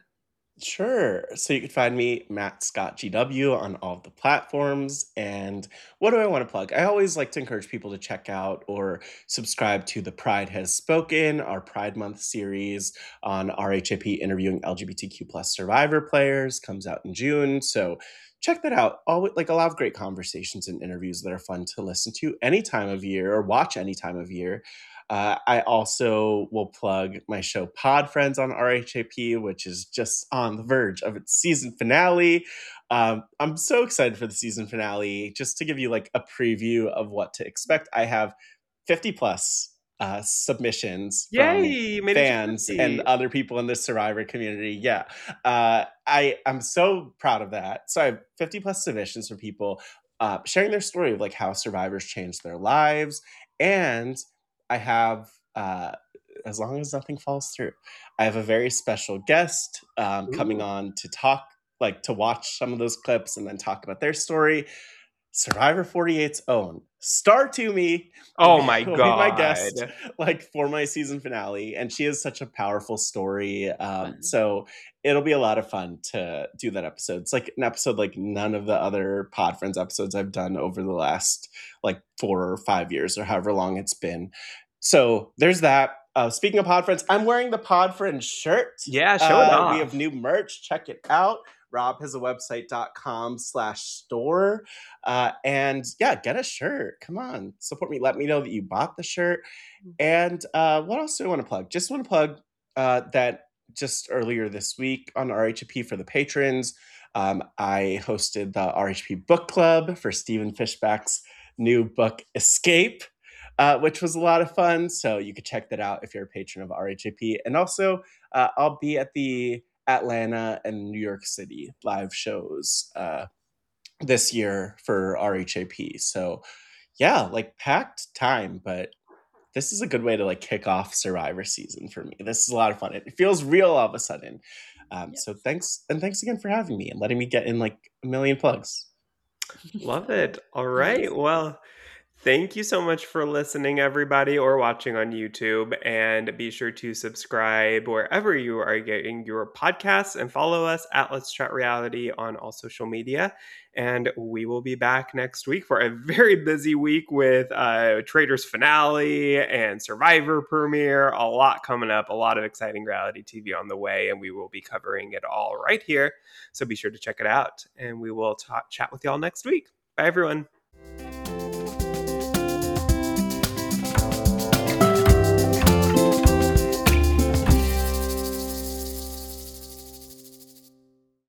Sure. So you can find me, Matt Scott G W, on all of the platforms. And what do I want to plug? I always like to encourage people to check out or subscribe to the Pride Has Spoken, our Pride Month series on R H A P interviewing L G B T Q plus survivor players. Comes out in June. So check that out. All like a lot of great conversations and interviews that are fun to listen to any time of year or watch any time of year. Uh, I also will plug my show Pod Friends on R H A P, which is just on the verge of its season finale. Um, I'm so excited for the season finale. Just to give you like a preview of what to expect, I have fifty plus uh, submissions from Yay! You made it to fans fifty. and other people in the Survivor community. Yeah, uh, I I'm so proud of that. So I have fifty plus submissions from people uh, sharing their story of like how Survivors changed their lives, and I have, uh, as long as nothing falls through, I have a very special guest um, coming Ooh. on to talk, like to watch some of those clips and then talk about their story. Survivor forty-eight's own Star Toomey will Oh be, my will be my god. guest, like for my season finale, and she has such a powerful story. Um, Fun. so it'll be a lot of fun to do that episode. It's like an episode like none of the other Pod Friends episodes I've done over the last like four or five years or however long it's been. So there's that. Uh, speaking of Pod Friends, I'm wearing the Pod Friends shirt. Yeah, show it Uh, off. We have new merch. Check it out. Rob has a website.com slash store. Uh, and yeah, get a shirt. Come on, support me. Let me know that you bought the shirt. And uh, what else do I want to plug? Just want to plug uh, that just earlier this week on R H A P for the patrons, um, I hosted the R H A P book club for Stephen Fishback's new book, Escape. Uh, which was a lot of fun. So you could check that out if you're a patron of R H A P. And also, uh, I'll be at the Atlanta and New York City live shows uh, this year for R H A P. So yeah, like packed time, but this is a good way to like kick off Survivor season for me. This is a lot of fun. It feels real all of a sudden. Um, Yep. So thanks. And thanks again for having me and letting me get in like a million plugs. Love it. All right. Well, thank you so much for listening, everybody, or watching on YouTube. And be sure to subscribe wherever you are getting your podcasts and follow us at Let's Chat Reality on all social media. And we will be back next week for a very busy week with uh, Traders finale and Survivor premiere. A lot coming up, a lot of exciting reality T V on the way, and we will be covering it all right here. So be sure to check it out. And we will ta- chat with y'all next week. Bye, everyone.